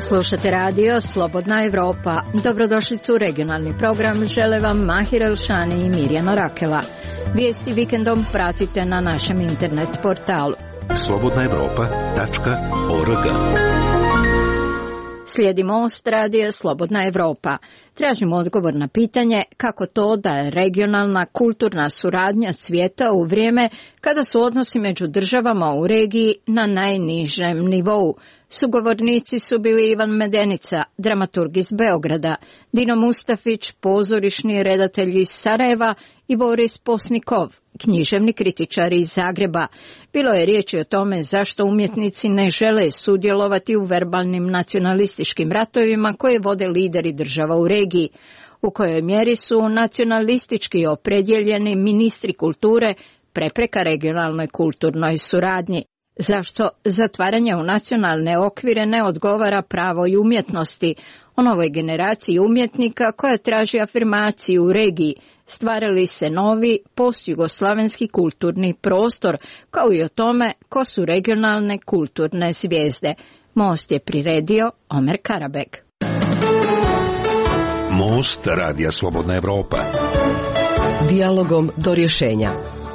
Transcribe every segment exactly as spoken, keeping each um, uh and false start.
Slušate radio Slobodna Evropa. Dobrodošlicu u regionalni program. Žele vam Mahir Elšani i Mirjana Rakela. Vijesti vikendom pratite na našem internet portalu slobodna evropa tačka org. Slijedi Most radija Slobodna Evropa. Tražimo odgovor na pitanje kako to da je regionalna kulturna suradnja svijeta u vrijeme kada su odnosi među državama u regiji na najnižem nivou. Sugovornici su bili Ivan Medenica, dramaturg iz Beograda, Dino Mustafić, pozorišni redatelj iz Sarajeva i Boris Posnikov, književni kritičar iz Zagreba. Bilo je riječi o tome zašto umjetnici ne žele sudjelovati u verbalnim nacionalističkim ratovima koje vode lideri država u regiji. U kojoj mjeri su nacionalistički opredjeljeni ministri kulture prepreka regionalnoj kulturnoj suradnji. Zašto zatvaranje u nacionalne okvire ne odgovara pravoj umjetnosti, o novoj generaciji umjetnika koja traži afirmaciju u regiji, stvarali se novi postjugoslavenski kulturni prostor, kao i o tome ko su regionalne kulturne zvijezde. Most je priredio Omer Karabek. Most radija Slobodna Evropa. Dijalogom do rješenja.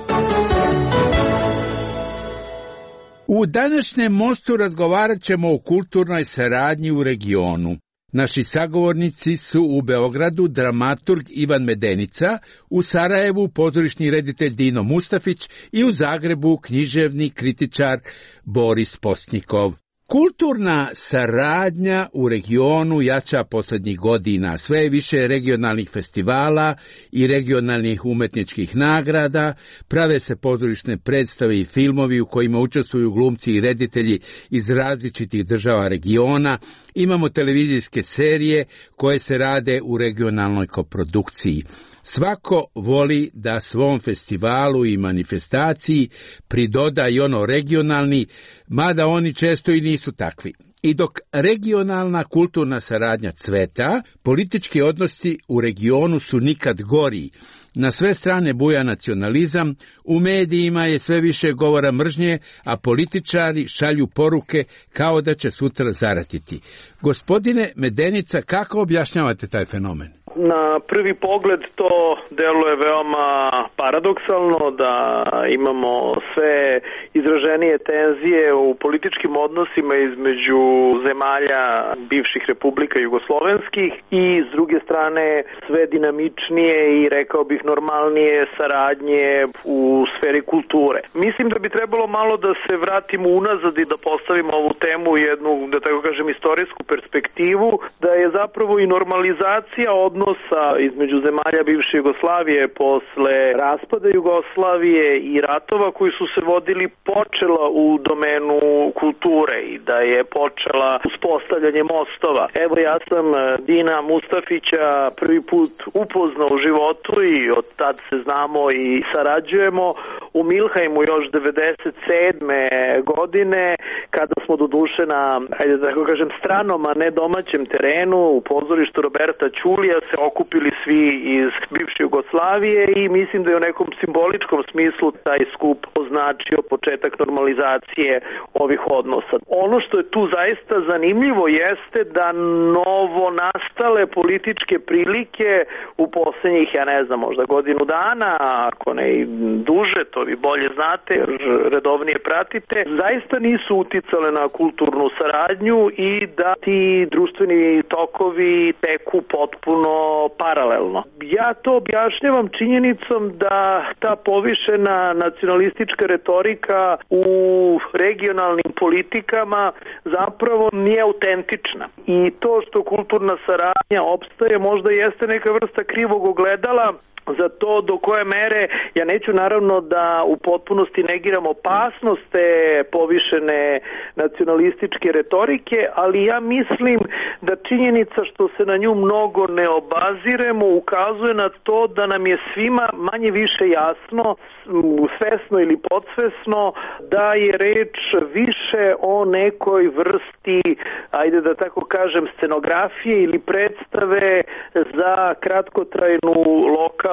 U današnjem Mostu razgovarat ćemo o kulturnoj saradnji u regionu. Naši sagovornici su u Beogradu dramaturg Ivan Medenica, u Sarajevu pozorišni reditelj Dino Mustafić i u Zagrebu književni kritičar Boris Posnikov. Kulturna saradnja u regionu jača posljednjih godina. Sve je više regionalnih festivala i regionalnih umetničkih nagrada, prave se pozorišne predstave i filmovi u kojima učestvuju glumci i reditelji iz različitih država regiona. Imamo televizijske serije koje se rade u regionalnoj koprodukciji. Svako voli da svom festivalu i manifestaciji pridoda i ono regionalni, mada oni često i nisu takvi. I dok regionalna kulturna saradnja cveta, politički odnosi u regionu su nikad gori. Na sve strane buja nacionalizam, u medijima je sve više govora mržnje, a političari šalju poruke kao da će sutra zaratiti. Gospodine Medenica, kako objašnjavate taj fenomen? Na prvi pogled to deluje veoma paradoksalno da imamo sve izraženije tenzije u političkim odnosima između zemalja bivših republika jugoslovenskih i s druge strane sve dinamičnije i rekao bih normalnije saradnje u sferi kulture. Mislim da bi trebalo malo da se vratimo unazad i da postavimo ovu temu u jednu, da tako kažem, istorijsku perspektivu, da je zapravo i normalizacija odnosa između zemalja bivše Jugoslavije posle raspada Jugoslavije i ratova koji su se vodili počela u domenu kulture i da je počela uspostavljanje mostova. Evo, ja sam Dina Mustafića prvi put upoznao u životu i od tad se znamo i sarađujemo u Milhajmu još devedeset sedme godine, kada smo doduše na, ajde da tako kažem, stranom, a ne domaćem terenu u pozorištu Roberta Ćulija se okupili svi iz bivše Jugoslavije i mislim da je u nekom simboličkom smislu taj skup označio početak normalizacije ovih odnosa. Ono što je tu zaista zanimljivo jeste da novo nastale političke prilike u posljednjih, ja ne znam, možda godinu dana, ako ne i duže, to vi bolje znate, redovnije pratite, zaista nisu uticale na kulturnu saradnju i da ti društveni tokovi teku potpuno paralelno. Ja to objašnjavam činjenicom da ta povišena nacionalistička retorika u regionalnim politikama zapravo nije autentična. I to što kulturna saradnja opstaje možda jeste neka vrsta krivog ogledala za to do koje mere, ja neću naravno da u potpunosti negiram opasnost te povišene nacionalističke retorike, ali ja mislim da činjenica što se na nju mnogo ne obaziremo ukazuje na to da nam je svima manje više jasno, svesno ili podsvesno, da je reč više o nekoj vrsti, ajde da tako kažem, scenografije ili predstave za kratkotrajnu lokalnu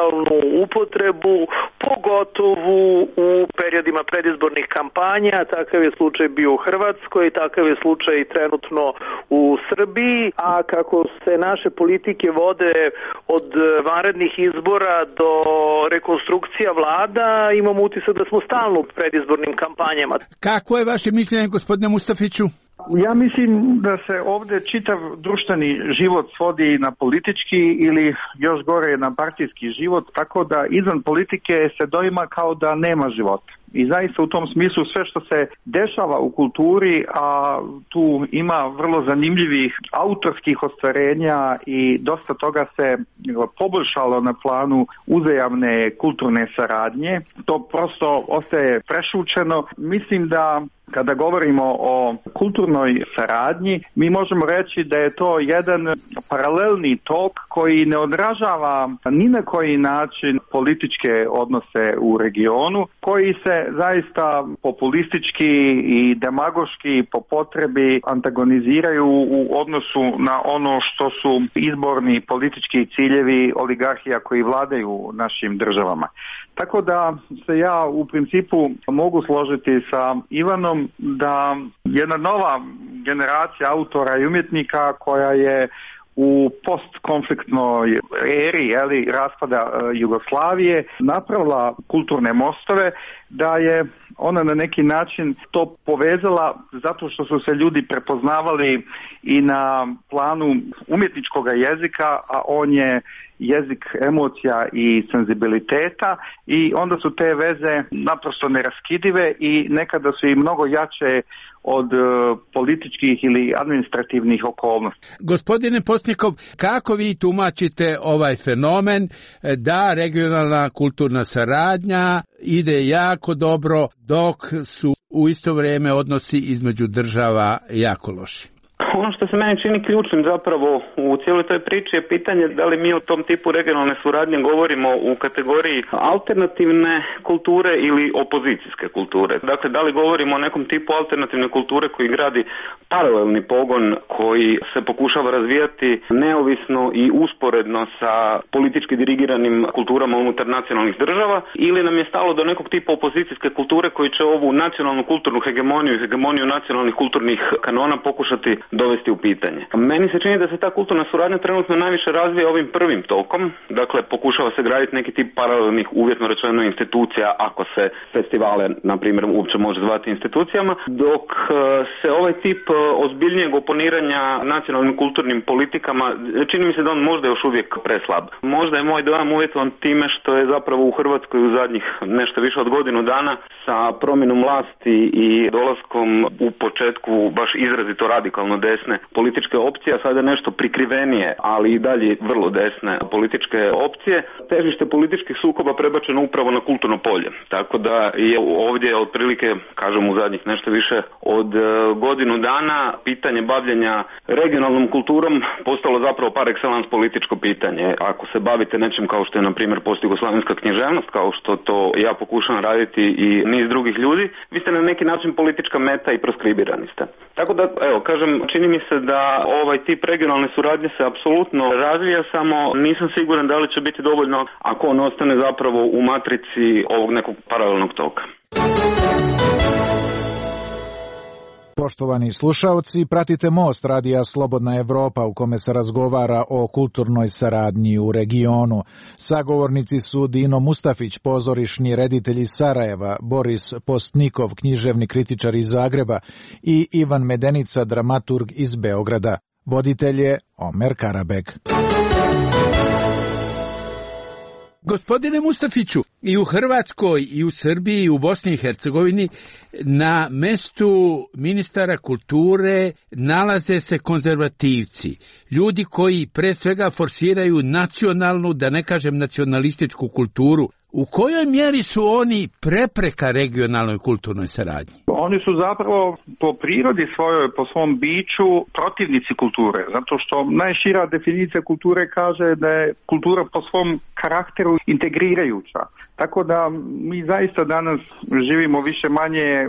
brutalnu upotrebu, pogotovo u periodima predizbornih kampanja. Takav je slučaj bio u Hrvatskoj, takav je slučaj trenutno u Srbiji, a kako se naše politike vode od vanrednih izbora do rekonstrukcija vlada, imamo utisak da smo stalno u predizbornim kampanjama. Kako je vaše mišljenje, gospodine Mustafiću? Ja mislim da se ovdje čitav društveni život svodi na politički ili još gore na partijski život, tako da izvan politike se doima kao da nema života. I zaista u tom smislu sve što se dešava u kulturi, a tu ima vrlo zanimljivih autorskih ostvarenja i dosta toga se poboljšalo na planu uzajamne kulturne saradnje, to prosto ostaje prešućeno. Mislim da kada govorimo o kulturnoj saradnji, mi možemo reći da je to jedan paralelni tok koji ne odražava ni na koji način političke odnose u regionu, koji se zaista populistički i demagoški po potrebi antagoniziraju u odnosu na ono što su izborni politički ciljevi oligarhija koji vladaju našim državama. Tako da se ja u principu mogu složiti sa Ivanom da jedna nova generacija autora i umjetnika koja je u postkonfliktnoj eri jeli, raspada Jugoslavije napravila kulturne mostove, da je ona na neki način to povezala zato što su se ljudi prepoznavali i na planu umjetničkog jezika, a on je jezik emocija i senzibiliteta i onda su te veze naprosto neraskidive i nekada su i mnogo jače od uh, političkih ili administrativnih okolnosti. Gospodine Postnikov, kako vi tumačite ovaj fenomen da regionalna kulturna saradnja ide jako dobro dok su u isto vrijeme odnosi između država jako loši? Ono što se meni čini ključnim zapravo u cijeloj toj priči je pitanje da li mi o tom tipu regionalne suradnje govorimo u kategoriji alternativne kulture ili opozicijske kulture. Dakle, da li govorimo o nekom tipu alternativne kulture koji gradi paralelni pogon koji se pokušava razvijati neovisno i usporedno sa politički dirigiranim kulturama unutar nacionalnih država, ili nam je stalo do nekog tipa opozicijske kulture koji će ovu nacionalnu kulturnu hegemoniju i hegemoniju nacionalnih kulturnih kanona pokušati dovesti u pitanje. Meni se čini da se ta kulturna suradnja trenutno najviše razvija ovim prvim tokom, dakle pokušava se graditi neki tip paralelnih, uvjetno rečeno, institucija, ako se festivale, na primjer, uopće može zvati institucijama, dok se ovaj tip ozbiljnijeg oponiranja nacionalnim kulturnim politikama, čini mi se da on možda još uvijek preslab. Možda je moj dojam uvjetovan time što je zapravo u Hrvatskoj u zadnjih nešto više od godinu dana sa promjenom vlasti i dolaskom u početku baš izrazito radikalno desne političke opcije, a sada nešto prikrivenije, ali i dalje vrlo desne političke opcije, težište političkih sukoba prebačeno upravo na kulturno polje. Tako da je ovdje otprilike, kažem, u zadnjih nešto više od godinu dana pitanje bavljenja regionalnom kulturom postalo zapravo par excellence političko pitanje. Ako se bavite nečim kao što je, na primjer, postjugoslavenska književnost, kao što to ja pokušavam raditi i niz drugih ljudi, vi ste na neki način politička meta i proskribirani ste. Tako da, evo, kažem, čini mi se da ovaj tip regionalne suradnje se apsolutno razvija, samo nisam siguran da li će biti dovoljno ako on ostane zapravo u matrici ovog nekog paralelnog toka. Poštovani slušaoci, pratite Most radija Slobodna Evropa u kome se razgovara o kulturnoj saradnji u regionu. Sagovornici su Dino Mustafić, pozorišni reditelj iz Sarajeva, Boris Postnikov, književni kritičar iz Zagreba i Ivan Medenica, dramaturg iz Beograda. Voditelj je Omer Karabek. Gospodine Mustafiću, i u Hrvatskoj, i u Srbiji, i u Bosni i Hercegovini na mestu ministara kulture nalaze se konzervativci, ljudi koji pre svega forsiraju nacionalnu, da ne kažem nacionalističku kulturu. U kojoj mjeri su oni prepreka regionalnoj kulturnoj saradnji? Oni su zapravo po prirodi svojoj, po svom biću protivnici kulture, zato što najšira definicija kulture kaže da je kultura po svom karakteru integrirajuća. Tako da mi zaista danas živimo više manje u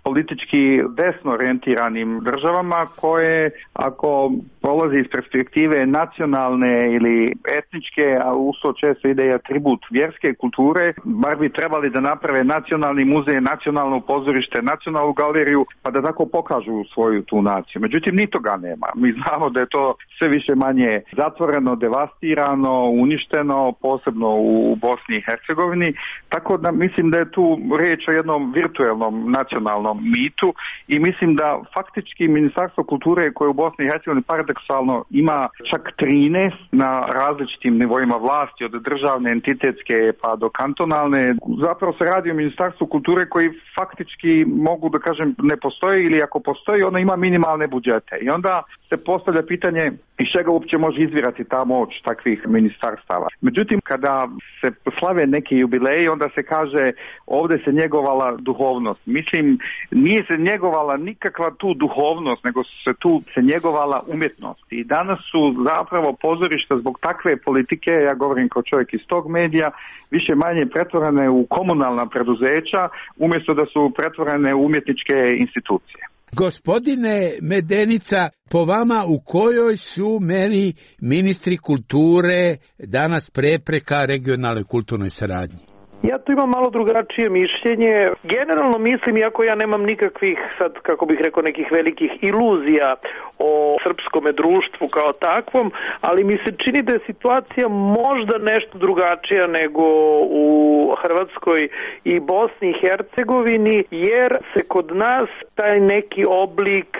politički desno orijentiranim državama koje, ako polazi iz perspektive nacionalne ili etničke, a usto često ide i atribut vjerske kulture, bar bi trebali da naprave nacionalni muzej, nacionalno pozorište, nacionalnu galeriju, pa da tako pokažu svoju tu naciju. Međutim, ni toga nema. Mi znamo da je to sve više manje zatvoreno, devastirano, uništeno, posebno u Bosni i Hercegovini, tako da mislim da je tu riječ o jednom virtuelnom nacionalnom mitu i mislim da faktički Ministarstvo kulture koje u Bosni i Hercegovini paradoksalno ima čak trinaest na različitim nivoima vlasti, od državne, entitetske pa do kantonalne, zapravo se radi o Ministarstvu kulture koji faktički, mogu da kažem, ne postoji ili ako postoji, ono ima minimalne budžete. I onda se postavlja pitanje iz čega uopće može izvirati ta moć takvih ministarstava. Međutim, kada se slave neki jubileji, onda se kaže ovdje se njegovala duhovnost. Mislim, nije se njegovala nikakva tu duhovnost, nego se tu se njegovala umjetnost. I danas su zapravo pozorišta zbog takve politike, ja govorim kao čovjek iz tog medija, više manje pretvorene u komunalna preduzeća, umjesto da su pretvorene u umjetničke institucije. Gospodine Medenica, po vama u kojoj su meri ministri kulture danas prepreka regionalnoj kulturnoj saradnji? Ja tu imam malo drugačije mišljenje. Generalno mislim, iako ja nemam nikakvih, sad kako bih rekao, nekih velikih iluzija o srpskome društvu kao takvom, ali mi se čini da je situacija možda nešto drugačija nego u Hrvatskoj i Bosni i Hercegovini, jer se kod nas taj neki oblik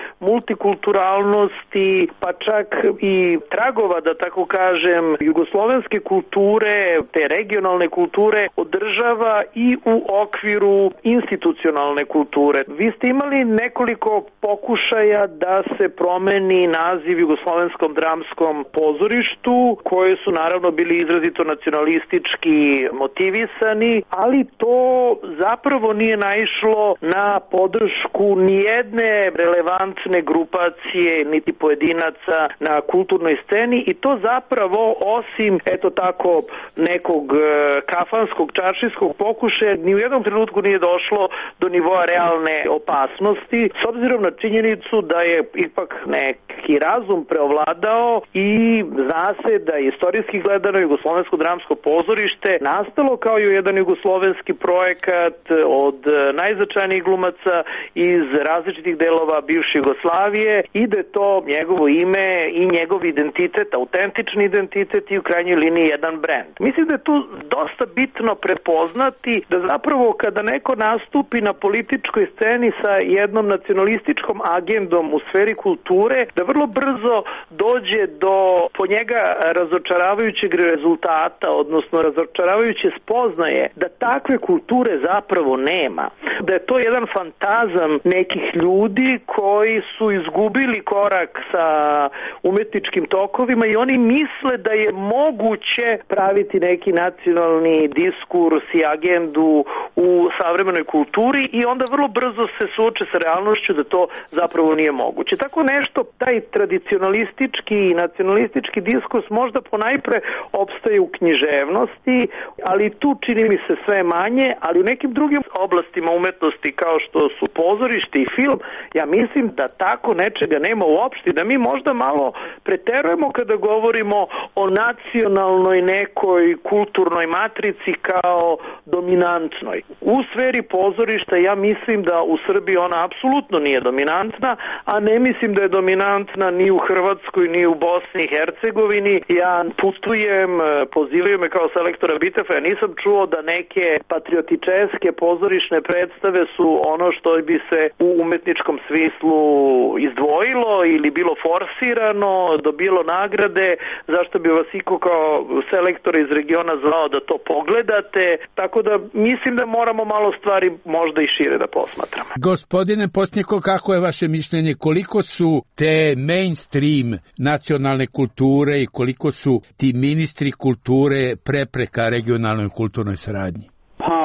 multikulturalnosti, pa čak i tragova, da tako kažem, jugoslovenske kulture, te regionalne kulture, održava i u okviru institucionalne kulture. Vi ste imali nekoliko pokušaja da se promeni naziv Jugoslovenskom dramskom pozorištu, koje su naravno bili izrazito nacionalistički motivisani, ali to zapravo nije naišlo na podršku nijedne relevantne grupacije niti pojedinaca na kulturnoj sceni i to zapravo osim eto tako nekog kafanskog čaršijskog pokušaja ni u jednom trenutku nije došlo do nivoa realne opasnosti, s obzirom na činjenicu da je ipak neki razum preovladao i zna se da je istorijski gledano Jugoslovensko dramsko pozorište nastalo kao jedan jugoslovenski projekat od najznačajnijih glumaca iz različitih delova bivše Jugoslavije i da je to njegovo ime i njegov identitet, autentični identitet i u krajnjoj liniji jedan brend. Mislim da je tu dosta bitno prepoznati da zapravo kada neko nastupi na političkoj sceni sa jednom nacionalističkom agendom u sferi kulture, da vrlo brzo dođe do po njega razočaravajućeg rezultata, odnosno razočaravajuće spoznaje da takve kulture zapravo nema. Da je to jedan fantazam nekih ljudi koji su izgubili korak sa umetničkim tokovima i oni misle da je moguće praviti neki nacionalni diskurs i agendu u savremenoj kulturi i onda vrlo brzo se suoče sa realnošću da to zapravo nije moguće. Tako nešto, taj tradicionalistički i nacionalistički diskurs možda ponajpre opstaje u književnosti, ali tu čini mi se sve manje, ali u nekim drugim oblastima umetnosti kao što su pozorište i film, ja mislim da tako nečega nema uopšte, da mi možda malo preterujemo kada govorimo o nacionalnoj nekoj kulturnoj matrici kao dominantnoj. U sferi pozorišta ja mislim da u Srbiji ona apsolutno nije dominantna, a ne mislim da je dominantna ni u Hrvatskoj, ni u Bosni i Hercegovini. Ja putujem, pozivaju me kao selektora Bitefa, ja nisam čuo da neke patriotičeske pozorišne predstave su ono što bi se u umetničkom smislu izdvojilo ili bilo forsirano, dobilo nagrade, zašto bi vas iko kao selektor iz regiona zvao da to pogledate, tako da mislim da moramo malo stvari možda i šire da posmatramo. Gospodine Postnjeko, kako je vaše mišljenje, koliko su te mainstream nacionalne kulture i koliko su ti ministri kulture prepreka regionalnoj kulturnoj saradnji? Pa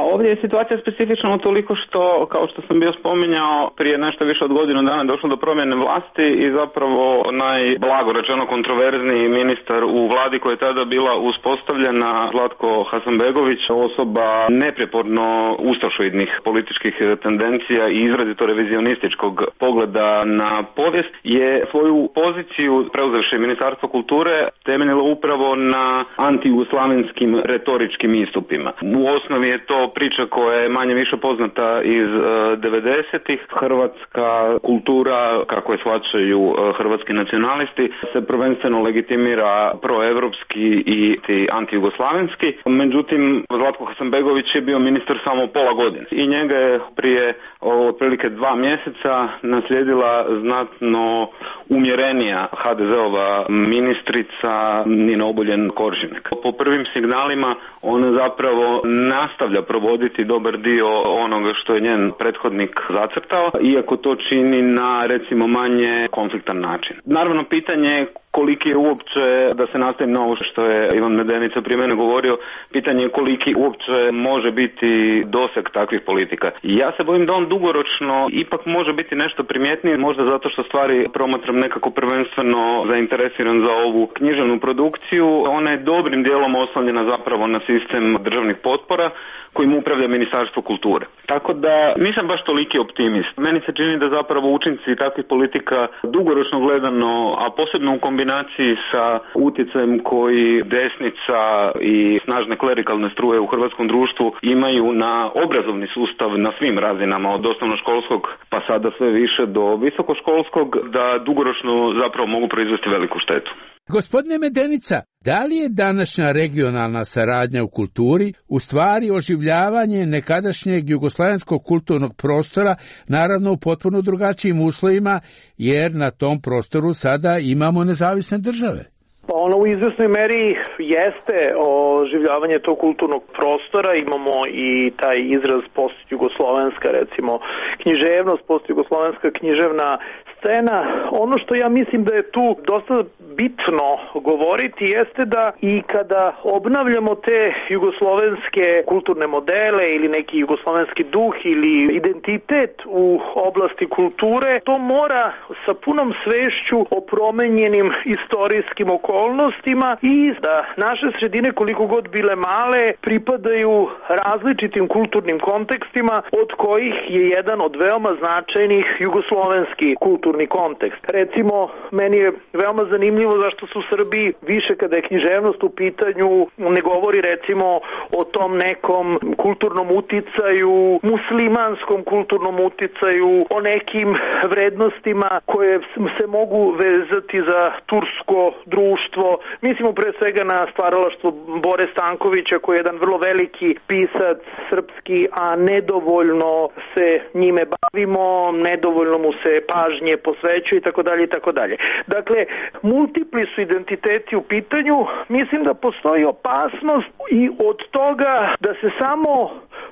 ovdje je situacija specifična utoliko što, kao što sam bio spominjao, prije nešto više od godinu dana došlo do promjene vlasti i zapravo najblago rečeno kontroverzniji ministar u vladi koja je tada bila uspostavljena, Zlatko Hasanbegović, osoba neprijeporno ustašoidnih političkih tendencija i izrazito revizionističkog pogleda na povijest, je svoju poziciju preuzevši Ministarstvo kulture temeljilo upravo na antijugoslavenskim retoričkim istupima. U osnovi je to priča koja je manje više poznata iz devedesetih. Hrvatska kultura, kako je shvaćaju hrvatski nacionalisti, se prvenstveno legitimira proevropski i antijugoslavenski. Međutim, Zlatko Hasanbegović je bio ministar samo pola godine i njega je prije otprilike dva mjeseca naslijedila znatno umjerenija ha de zeova ministrica Nina Obuljen Koržinek. Po prvim signalima ona zapravo nastavlja provoditi dobar dio onoga što je njen prethodnik zacrtao, iako to čini na recimo manje konfliktan način. Naravno, pitanje je koliki je uopće, da se nastavim na ovo što je Ivan Medenica prije mene govorio, pitanje je koliki uopće može biti doseg takvih politika. Ja se bojim da on dugoročno ipak može biti nešto primjetniji, možda zato što stvari promatram nekako prvenstveno zainteresiran za ovu književnu produkciju. Ona je dobrim dijelom oslonjena zapravo na sistem državnih potpora kojim upravlja Ministarstvo kulture. Tako da nisam baš toliki optimist. Meni se čini da zapravo učinci takvih politika dugoročno gledano, a posebno u kombinaciji sa utjecajem koji desnica i snažne klerikalne struje u hrvatskom društvu imaju na obrazovni sustav na svim razinama, od osnovnoškolskog pa sada sve više do visokoškolskog, da dugoročno zapravo mogu proizvesti veliku štetu. Gospodine Medenica, da li je današnja regionalna saradnja u kulturi u stvari oživljavanje nekadašnjeg jugoslavenskog kulturnog prostora, naravno u potpuno drugačijim uslovima, jer na tom prostoru sada imamo nezavisne države? Pa ono u izvjesnoj meri jeste oživljavanje tog kulturnog prostora, imamo i taj izraz postjugoslovenska, recimo književnost, postjugoslovenska književna scena. Ono što ja mislim da je tu dosta bitno govoriti jeste da i kada obnavljamo te jugoslovenske kulturne modele ili neki jugoslovenski duh ili identitet u oblasti kulture, to mora sa punom svešću o promenjenim istorijskim okolnostima i da naše sredine, koliko god bile male, pripadaju različitim kulturnim kontekstima, od kojih je jedan od veoma značajnih jugoslovenski kulturni kontekst. Recimo, meni je veoma zanimljivo zašto su Srbi više kada je književnost u pitanju ne govori recimo o tom nekom kulturnom uticaju, muslimanskom kulturnom uticaju, o nekim vrednostima koje se mogu vezati za tursko društvo. Mislimo pre svega na stvaralaštvo Bore Stankovića, koji je jedan vrlo veliki pisac srpski, a nedovoljno se njime bavimo, nedovoljno mu se pažnje posvećuje i tako dalje i tako dalje. Dakle, multipli su identiteti u pitanju. Mislim da postoji opasnost i od toga da se samo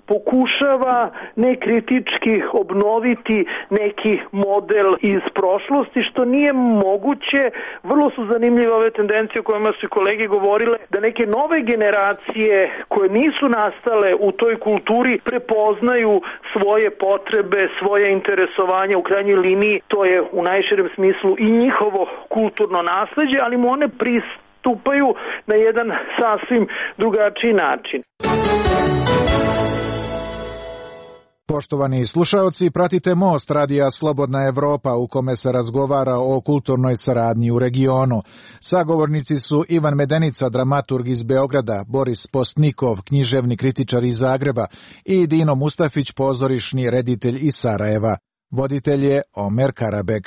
pokušava nekritički obnoviti neki model iz prošlosti, što nije moguće. Vrlo su zanimljive ove tendencije o kojima su i kolege govorile, da neke nove generacije koje nisu nastale u toj kulturi prepoznaju svoje potrebe, svoje interesovanje, u krajnjoj liniji to je u najširem smislu i njihovo kulturno nasleđe, ali mu one pristupaju na jedan sasvim drugačiji način. Poštovani slušaoci, pratite Most radija Slobodna Evropa u kome se razgovara o kulturnoj saradnji u regionu. Sagovornici su Ivan Medenica, dramaturg iz Beograda, Boris Postnikov, književni kritičar iz Zagreba i Dino Mustafić, pozorišni reditelj iz Sarajeva. Voditelj je Omer Karabek.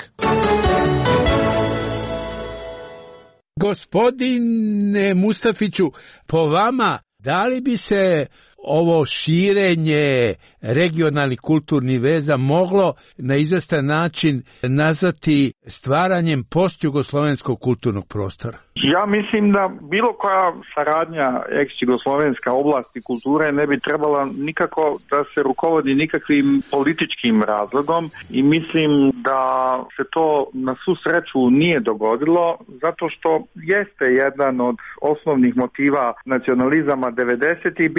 Gospodine Mustafiću, po vama, da li bi se ovo širenje regionalnih kulturnih veza moglo na izvestan način nazvati stvaranjem postjugoslovenskog kulturnog prostora? Ja mislim da bilo koja saradnja ex-jugoslovenska oblasti kulture ne bi trebala nikako da se rukovodi nikakvim političkim razlogom i mislim da se to na svu sreću nije dogodilo, zato što jeste jedan od osnovnih motiva nacionalizama devedesetih bilo između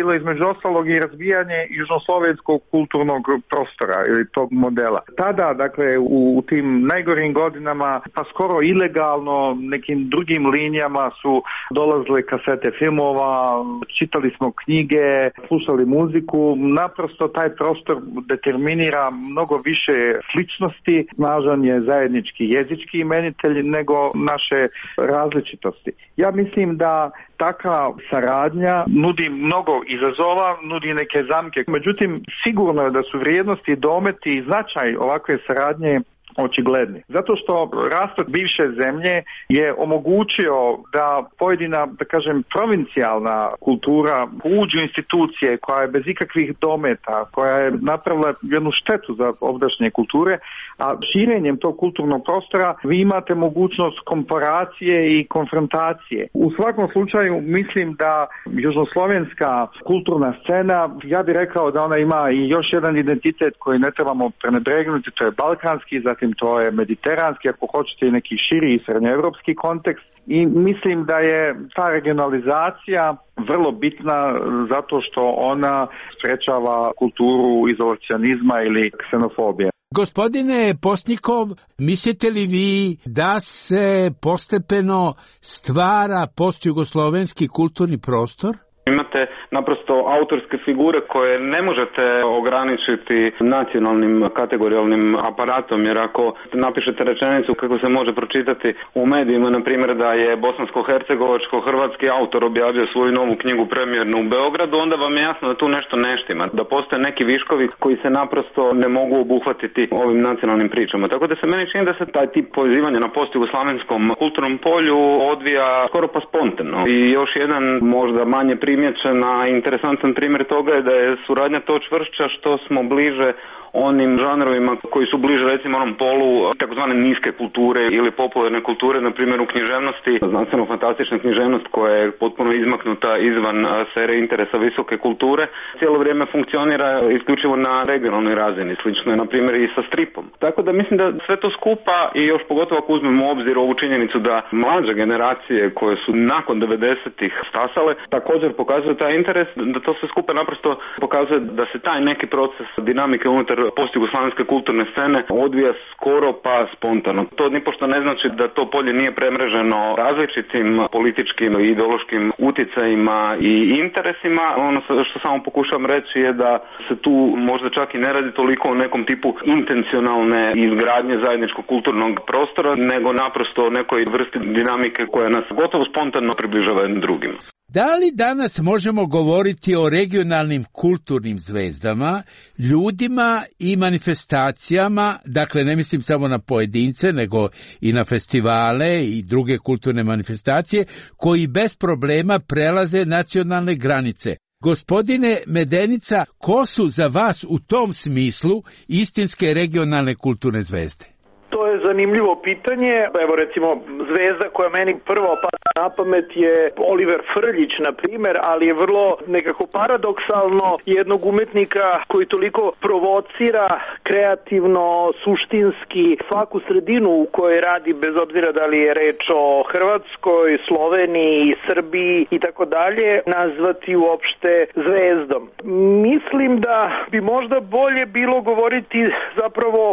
ostalog i razvijanje južnoslovenskog kulturnog prostora ili tog modela. Tada, dakle, u, u tim najgorim godinama, pa skoro ilegalno nekim drugim linijama su dolazile kasete filmova, čitali smo knjige, slušali muziku. Naprosto taj prostor determinira mnogo više sličnosti, snažan je zajednički jezički imenitelj nego naše različitosti. Ja mislim da takva saradnja nudi mnogo izazova, nudi neke zamke. Međutim, sigurno je da su vrijednosti, dometi i značaj ovakve saradnje očigledni. Zato što rastok bivše zemlje je omogućio da pojedina, da kažem, provincijalna kultura uđe u institucije koja je bez ikakvih dometa, koja je napravila jednu štetu za ovdašnje kulture, a širenjem tog kulturnog prostora vi imate mogućnost komparacije i konfrontacije. U svakom slučaju mislim da južnoslovenska kulturna scena, ja bih rekao da ona ima i još jedan identitet koji ne trebamo prenebregnuti, to je balkanski, zatim to je mediteranski, ako hoćete i neki širi i srednjoevropski kontekst. I mislim da je ta regionalizacija vrlo bitna zato što ona sprečava kulturu izolacionizma ili ksenofobije. Gospodine Postnikov, mislite li vi da se postepeno stvara postjugoslovenski kulturni prostor? Imate naprosto autorske figure koje ne možete ograničiti nacionalnim kategorijalnim aparatom, jer ako napišete rečenicu kako se može pročitati u medijima, na primjer da je bosansko-hercegovačko-hrvatski autor objavio svoju novu knjigu premijernu u Beogradu, onda vam je jasno da tu nešto ne štima, da postoje neki viškovi koji se naprosto ne mogu obuhvatiti ovim nacionalnim pričama. Tako da se meni čini da se taj tip povezivanja na postjugoslavenskom kulturnom polju odvija skoro pa spontano. I još jedan možda manje primjećen, a interesantan primjer toga je da je suradnja to čvršća što smo bliže onim žanrovima koji su bliže recimo onom polu takozvane niske kulture ili popularne kulture, na primjer u književnosti, znanstveno-fantastična književnost koja je potpuno izmaknuta izvan sfere interesa visoke kulture, cijelo vrijeme funkcionira isključivo na regionalnoj razini, slično je na primjer i sa stripom. Tako da mislim da sve to skupa, i još pogotovo ako uzmemo u obzir ovu činjenicu da mlađe generacije koje su nakon devedesetih stasale također pokazuju taj interes, da to sve skupa naprosto pokazuje da se taj neki proces dinamike unutar postjugoslavenske kulturne scene odvija skoro pa spontano. To nipošto ne znači da to polje nije premreženo različitim političkim i ideološkim utjecajima i interesima. Ono što samo pokušavam reći je da se tu možda čak i ne radi toliko o nekom tipu intencionalne izgradnje zajedničkog kulturnog prostora, nego naprosto o nekoj vrsti dinamike koja nas gotovo spontano približava jednim drugim. Da li danas možemo govoriti o regionalnim kulturnim zvezdama, ljudima i manifestacijama, dakle ne mislim samo na pojedince, nego i na festivale i druge kulturne manifestacije, koji bez problema prelaze nacionalne granice? Gospodine Medenica, ko su za vas u tom smislu istinske regionalne kulturne zvezde? To je zanimljivo pitanje. Evo recimo zvezda koja meni prvo pada na pamet je Oliver Frljić, na primjer, ali je vrlo nekako paradoksalno jednog umetnika koji toliko provocira kreativno, suštinski svaku sredinu u kojoj radi, bez obzira da li je reč o Hrvatskoj, Sloveniji, Srbiji i tako dalje, nazvati uopšte zvezdom. Mislim da bi možda bolje bilo govoriti zapravo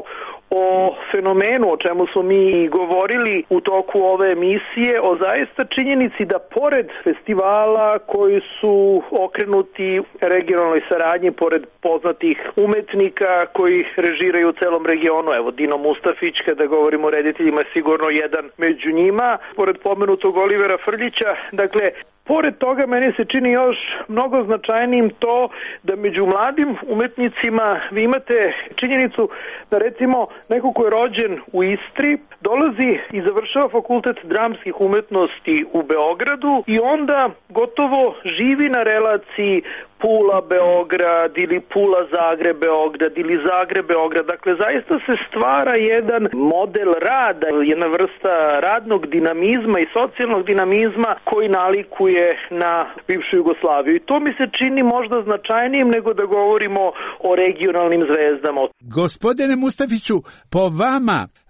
o fenomenu, o čemu smo mi govorili u toku ove emisije, o zaista činjenici da pored festivala koji su okrenuti regionalnoj saradnji, pored poznatih umetnika koji režiraju u celom regionu, evo Dino Mustafić, kada govorimo o rediteljima, sigurno jedan među njima, pored pomenutog Olivera Frljića, dakle, pored toga meni se čini još mnogo značajnijim to da među mladim umetnicima vi imate činjenicu da recimo neko ko je rođen u Istri dolazi i završava fakultet dramskih umetnosti u Beogradu i onda gotovo živi na relaciji Pula-Beograd ili Pula-Zagreb-Beograd ili Zagreb-Beograd. Dakle, zaista se stvara jedan model rada, jedna vrsta radnog dinamizma i socijalnog dinamizma koji nalikuje na bivšu Jugoslaviju. I to mi se čini možda značajnijim nego da govorimo o regionalnim zvezdama. Gospodine Mustafiću, po vama,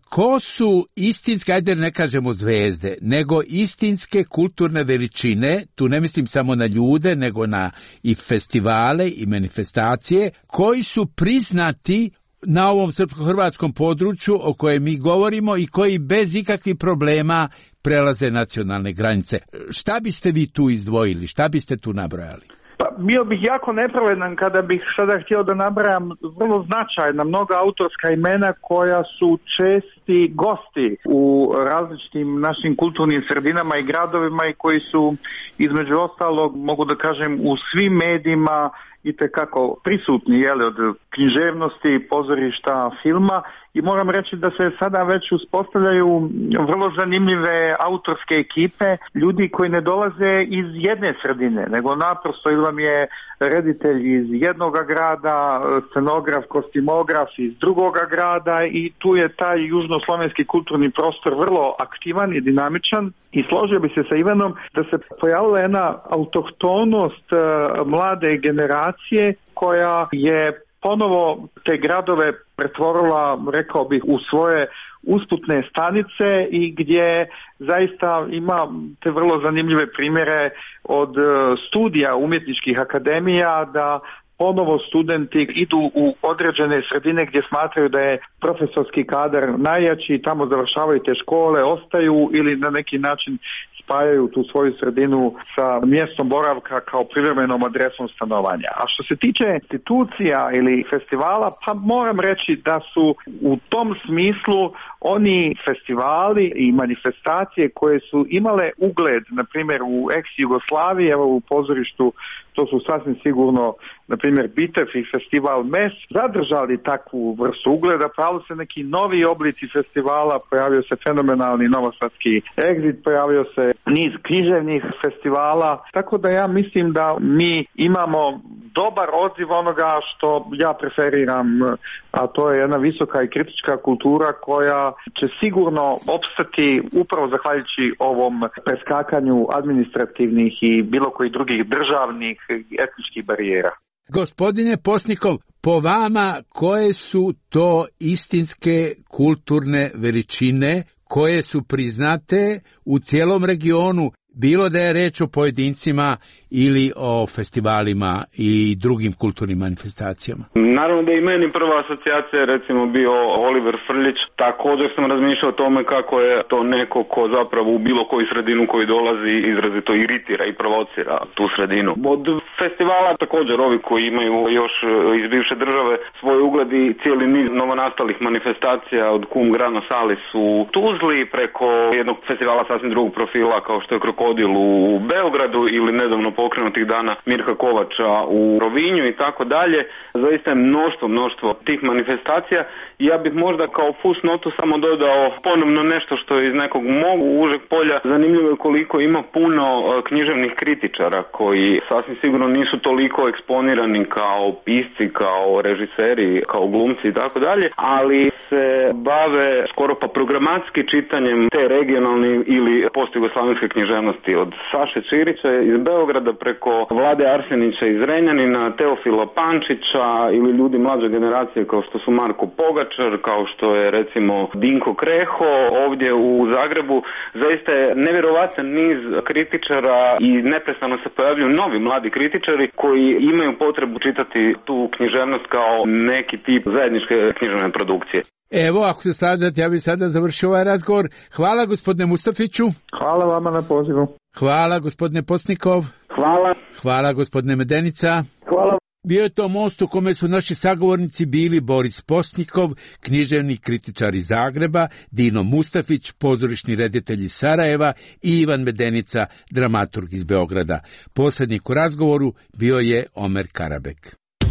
ko su istinske, ajde ne kažemo zvezde, nego istinske kulturne veličine, tu ne mislim samo na ljude, nego na i festivale i manifestacije, koji su priznati na ovom srpsko-hrvatskom području o kojem mi govorimo i koji bez ikakvih problema prelaze nacionalne granice. Šta biste vi tu izdvojili, šta biste tu nabrojali? Pa bio bih jako nepravedan kada bih sada htio da nabrajam vrlo značajna mnoga autorska imena koja su česti gosti u različitim našim kulturnim sredinama i gradovima i koji su između ostalog, mogu da kažem, u svim medijima itekako prisutni, jeli, od književnosti, pozorišta, filma, i moram reći da se sada već uspostavljaju vrlo zanimljive autorske ekipe, ljudi koji ne dolaze iz jedne sredine, nego naprosto ili vam je reditelj iz jednog grada, scenograf, kostimograf iz drugoga grada, i tu je taj južnoslovenski kulturni prostor vrlo aktivan i dinamičan. I složio bi se sa Ivanom da se pojavila jedna autohtonost mlade generacije koja je ponovo te gradove pretvorila, rekao bih, u svoje usputne stanice i gdje zaista ima te vrlo zanimljive primjere od studija umjetničkih akademija da ponovo studenti idu u određene sredine gdje smatraju da je profesorski kadar najjači, tamo završavaju te škole, ostaju ili na neki način spajaju tu svoju sredinu sa mjestom boravka kao privremenom adresom stanovanja. A što se tiče institucija ili festivala, pa moram reći da su u tom smislu oni festivali i manifestacije koje su imale ugled, na primjer u ex-Jugoslaviji, evo u pozorištu, to su sasvim sigurno, na primjer, Bitev i festival M E S, zadržali takvu vrstu ugleda. Pojavili se neki novi oblici festivala, pojavio se fenomenalni novosadski Exit, pojavio se niz književnih festivala, tako da ja mislim da mi imamo dobar odziv onoga što ja preferiram, a to je jedna visoka i kritička kultura koja će sigurno opstati upravo zahvaljujući ovom preskakanju administrativnih i bilo kojih drugih državnih etničkih barijera. Gospodine Postnikov, po vama koje su to istinske kulturne veličine koje su priznate u cijelom regionu, bilo da je reč o pojedincima ili o festivalima i drugim kulturnim manifestacijama? Naravno da i meni prva asocijacija je recimo bio Oliver Frljić. Također sam razmišljao o tome kako je to neko ko zapravo u bilo koju sredinu koji dolazi izrazito iritira i provocira tu sredinu. Od festivala također ovi koji imaju još iz bivše države svoj ugled i cijeli niz novonastalih manifestacija od Cum Grano Salis u Tuzli preko jednog festivala sasvim drugog profila kao što je Krokodil u Beogradu ili nedavno pokrenutih dana Mirka Kovača u Rovinju i tako dalje. Zaista je mnoštvo, mnoštvo tih manifestacija. Ja bih možda kao fusnotu samo dodao ponovno nešto što je iz nekog mog užeg polja. Zanimljivo je koliko ima puno književnih kritičara koji sasvim sigurno nisu toliko eksponirani kao pisci, kao režiseri, kao glumci i tako dalje, ali se bave skoro pa programatski čitanjem te regionalne ili postjugoslavenske književnosti od Saše Čirića iz Beograda preko Vlade Arsenića iz Renjanina, Teofila Pančića ili ljudi mlađe generacije kao što su Marko Pogačar, kao što je recimo Dinko Kreho ovdje u Zagrebu. Zaista je nevjerovatan niz kritičara i neprestano se pojavljuju novi mladi kritičari koji imaju potrebu čitati tu književnost kao neki tip zajedničke književne produkcije. Evo, ako se slažete, ja bih sada završio ovaj razgovor. Hvala gospodine Mustafiću. Hvala vama na pozivu. Hvala gospodine Postnikov. Hvala. Hvala gospodine Medenica. Hvala. Bio je to most u kome su naši sagovornici bili Boris Postnikov, književni kritičar iz Zagreba, Dino Mustafić, pozorišni reditelj iz Sarajeva i Ivan Medenica, dramaturg iz Beograda. Posrednik u razgovoru bio je Omer Karabek.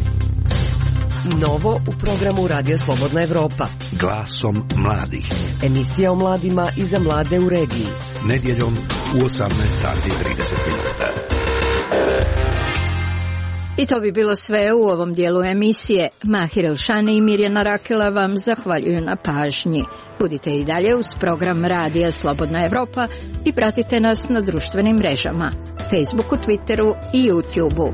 Novo u programu Radija Slobodna Evropa. Glasom mladih. Emisija o mladima i za mlade u regiji. Nedjeljom u osamnaest sati i trideset minuta. I to bi bilo sve u ovom dijelu emisije. Mahir Elšani i Mirjana Rakela vam zahvaljuju na pažnji. Budite i dalje uz program Radija Slobodna Evropa i pratite nas na društvenim mrežama, Facebooku, Twitteru i YouTubeu.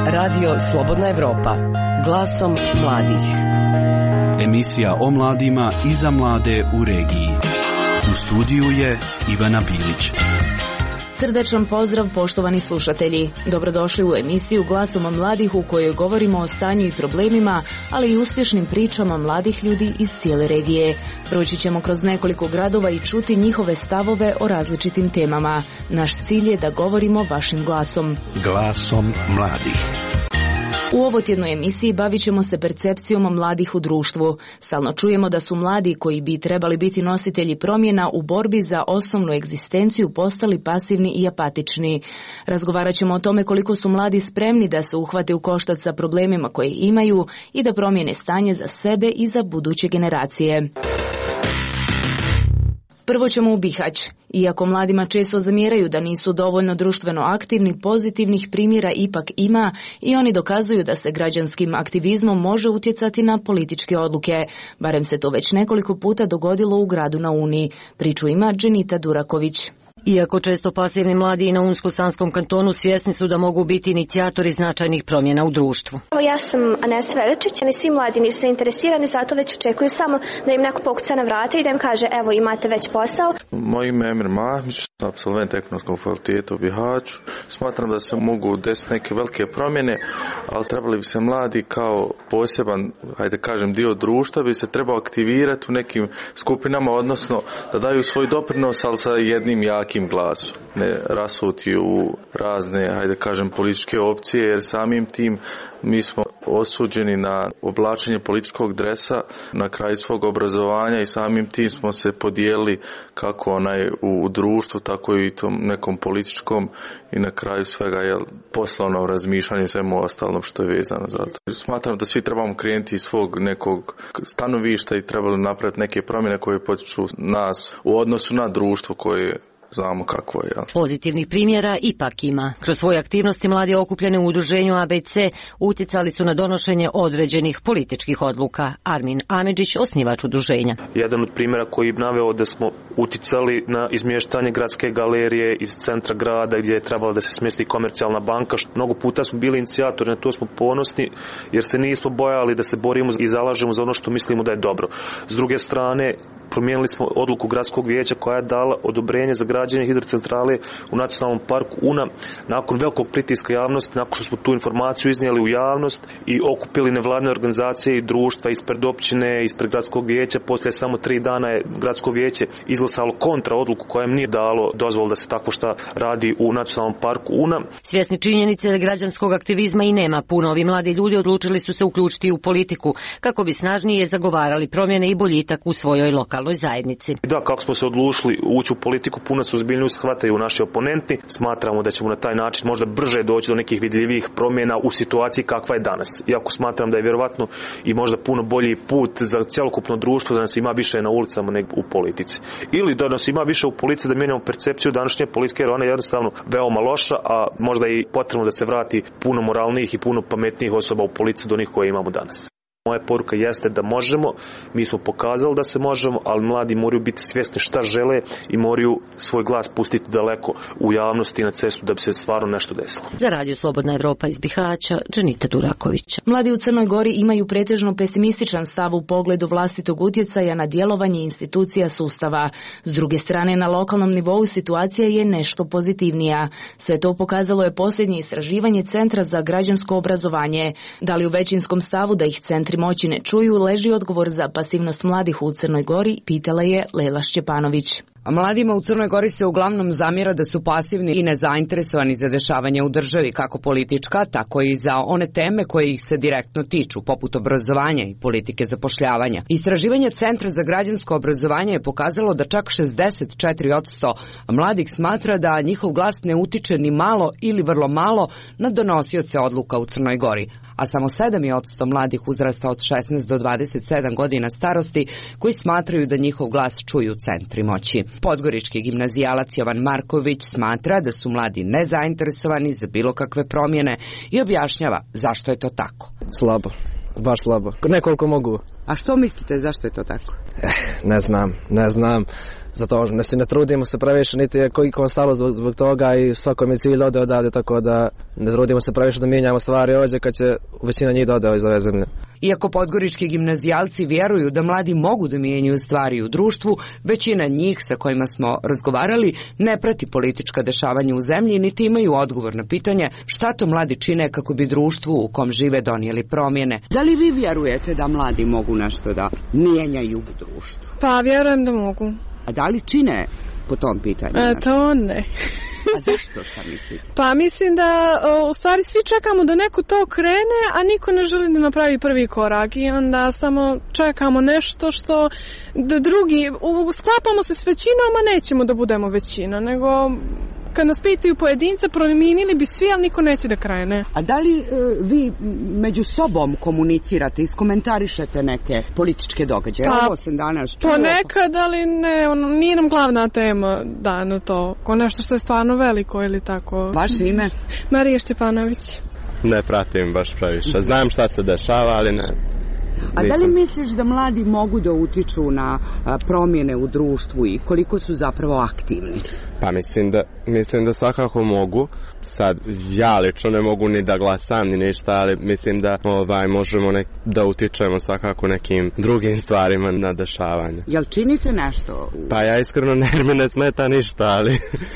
Radio Slobodna Evropa. Glasom mladih. Emisija o mladima i za mlade u regiji. U studiju je Ivana Bilić. Srdačan pozdrav poštovani slušatelji. Dobrodošli u emisiju Glasom mladih u kojoj govorimo o stanju i problemima, ali i uspješnim pričama mladih ljudi iz cijele regije. Proći ćemo kroz nekoliko gradova i čuti njihove stavove o različitim temama. Naš cilj je da govorimo vašim glasom. Glasom mladih. U ovotjednoj emisiji bavit ćemo se percepcijom mladih u društvu. Stalno čujemo da su mladi koji bi trebali biti nositelji promjena u borbi za osnovnu egzistenciju postali pasivni i apatični. Razgovarat ćemo o tome koliko su mladi spremni da se uhvate u koštac sa problemima koje imaju i da promijene stanje za sebe i za buduće generacije. Prvo ćemo u Bihać. Iako mladima često zamjeraju da nisu dovoljno društveno aktivni, pozitivnih primjera ipak ima i oni dokazuju da se građanskim aktivizmom može utjecati na političke odluke. Barem se to već nekoliko puta dogodilo u gradu na Uni. Priču ima Dženita Duraković. Iako često pasivni mladi i na Unsko-Sanskom kantonu svjesni su da mogu biti inicijatori značajnih promjena u društvu. Ja sam Anesa Veličić, ali svi mladi nisu zainteresirani, zato već očekuju samo da im neko pokuca na vrata i da im kaže evo imate već posao. Moje ime je Emir Mahmić, apsolvent Ekonomskog fakulteta u Bihaću. Smatram da se mogu desiti neke velike promjene, ali trebali bi se mladi kao poseban, hajde kažem, dio društva bi se trebao aktivirati u nekim skupinama, odnosno da daju svoj doprinos, ali sa jednim jakim glasu, ne rasuti u razne, hajde kažem, političke opcije, jer samim tim mi smo osuđeni na oblačenje političkog dresa na kraju svog obrazovanja i samim tim smo se podijelili kako onaj u društvu, tako i tom nekom političkom i na kraju svega je poslovno razmišljanje i svemu ostalom što je vezano za to. Smatram da svi trebamo krenuti iz svog nekog stanovišta i trebali napraviti neke promjene koje potiču nas u odnosu na društvo koje znamo kako je. Ja. Pozitivnih primjera ipak ima. Kroz svoje aktivnosti mladi okupljeni u udruženju A B C utjecali su na donošenje određenih političkih odluka. Armin Amidžić, osnivač udruženja. Jedan od primjera koji bi naveo da smo utjecali na izmještanje gradske galerije iz centra grada gdje je trebalo da se smjesti komercijalna banka. Mnogo puta smo bili inicijatori, na to smo ponosni jer se nismo bojali da se borimo i zalažemo za ono što mislimo da je dobro. S druge strane, promijenili smo odluku gradskog vijeća koja je dala odobrenje za građenje hidrocentrale u nacionalnom parku Una nakon velikog pritiska javnosti, nakon što smo tu informaciju iznijeli u javnost i okupili nevladine organizacije i društva ispred općine, ispred gradskog vijeća. Poslije samo tri dana je gradsko vijeće izglasalo kontra odluku koja im nije dalo dozvolu da se tako šta radi u nacionalnom parku Una. Svjesni činjenice da građanskog aktivizma i nema puno, ovi mladi ljudi odlučili su se uključiti u politiku kako bi snažnije zagovarali promjene i boljitak u svojoj lokalnoj zajednici. Da, kako smo se odlučili ući u politiku, puno se ozbiljnije shvataju naši oponenti. Smatramo da ćemo na taj način možda brže doći do nekih vidljivih promjena u situaciji kakva je danas. Iako smatram da je vjerovatno i možda puno bolji put za cjelokupno društvo da nas ima više na ulicama nego u politici. Ili da nas ima više u politici da mijenjamo percepciju današnje politike jer ona je jednostavno veoma loša, a možda i potrebno da se vrati puno moralnijih i puno pametnijih osoba u policiji do onih koje imamo danas. Moja poruka jeste da možemo, mi smo pokazali da se možemo, ali mladi moraju biti svjesni šta žele i moraju svoj glas pustiti daleko u javnosti i na cestu da bi se stvarno nešto desilo. Za Radio Slobodna Evropa iz Bihaća, Dženita Duraković. Mladi u Crnoj Gori imaju pretežno pesimističan stav u pogledu vlastitog utjecaja na djelovanje institucija sustava. S druge strane, na lokalnom nivou situacija je nešto pozitivnija. Sve to pokazalo je posljednje istraživanje Centra za građansko obrazovanje. Da li u većinskom stavu da ih centri moći ne čuju, leži odgovor za pasivnost mladih u Crnoj Gori, pitala je Lela Šćepanović. A mladima u Crnoj Gori se uglavnom zamjera da su pasivni i nezainteresovani za dešavanje u državi, kako politička, tako i za one teme koje ih se direktno tiču, poput obrazovanja i politike zapošljavanja. Istraživanje Centra za građansko obrazovanje je pokazalo da čak šezdeset četiri posto mladih smatra da njihov glas ne utiče ni malo ili vrlo malo na donosioce odluka u Crnoj Gori, a samo sedam posto mladih uzrasta od šesnaest do dvadeset sedam godina starosti koji smatraju da njihov glas čuju centri moći. Podgorički gimnazijalac Jovan Marković smatra da su mladi nezainteresovani za bilo kakve promjene i objašnjava zašto je to tako. Slabo, baš slabo. Nekoliko mogu. A što mislite zašto je to tako? Eh, ne znam, ne znam. zato ne se ne trudimo se previše, niti je koliko stalo zbog, zbog toga i svako mi cilj ode odavde, tako da ne trudimo se previše da mijenjamo stvari ovdje kad će većina njih da ode iz ove zemlje. Iako podgorički gimnazijalci vjeruju da mladi mogu da mijenjaju stvari u društvu, većina njih sa kojima smo razgovarali ne prati politička dešavanja u zemlji niti imaju odgovor na pitanje šta to mladi čine kako bi društvu u kom žive donijeli promjene. Da li vi vjerujete da mladi mogu nešto da mijenjaju u društvu? Pa vjerujem da mogu. A da li čine po tom pitanju? E, to ne. A zašto, šta mislite? Pa mislim da u stvari svi čekamo da neko to krene, a niko ne želi da napravi prvi korak i onda samo čekamo nešto što da drugi, sklapamo se s većinom, a nećemo da budemo većina, nego kad nas pitaju pojedince, promijenili bi svi, ali niko neće da krene. A da li e, vi među sobom komunicirate, iskomentarišete neke političke događaje? Pa, Ovo sam danas čuo. Ponekad, ali ne, ono, nije nam glavna tema dano to, ko nešto što je stvarno veliko ili tako. Vaše ime? Marija Štjepanović. Ne pratim baš previše. Znam šta se dešava, ali ne. A da li misliš da mladi mogu da utiču na a, promjene u društvu i koliko su zapravo aktivni? Pa mislim da, mislim da svakako mogu. Sad, ja lično ne mogu ni da glasam ni ništa, ali mislim da ovaj, možemo nek, da utičemo svakako nekim drugim stvarima na dešavanje. Jel činite nešto? U... Pa ja iskreno ne, mi ne smeta ništa, ali...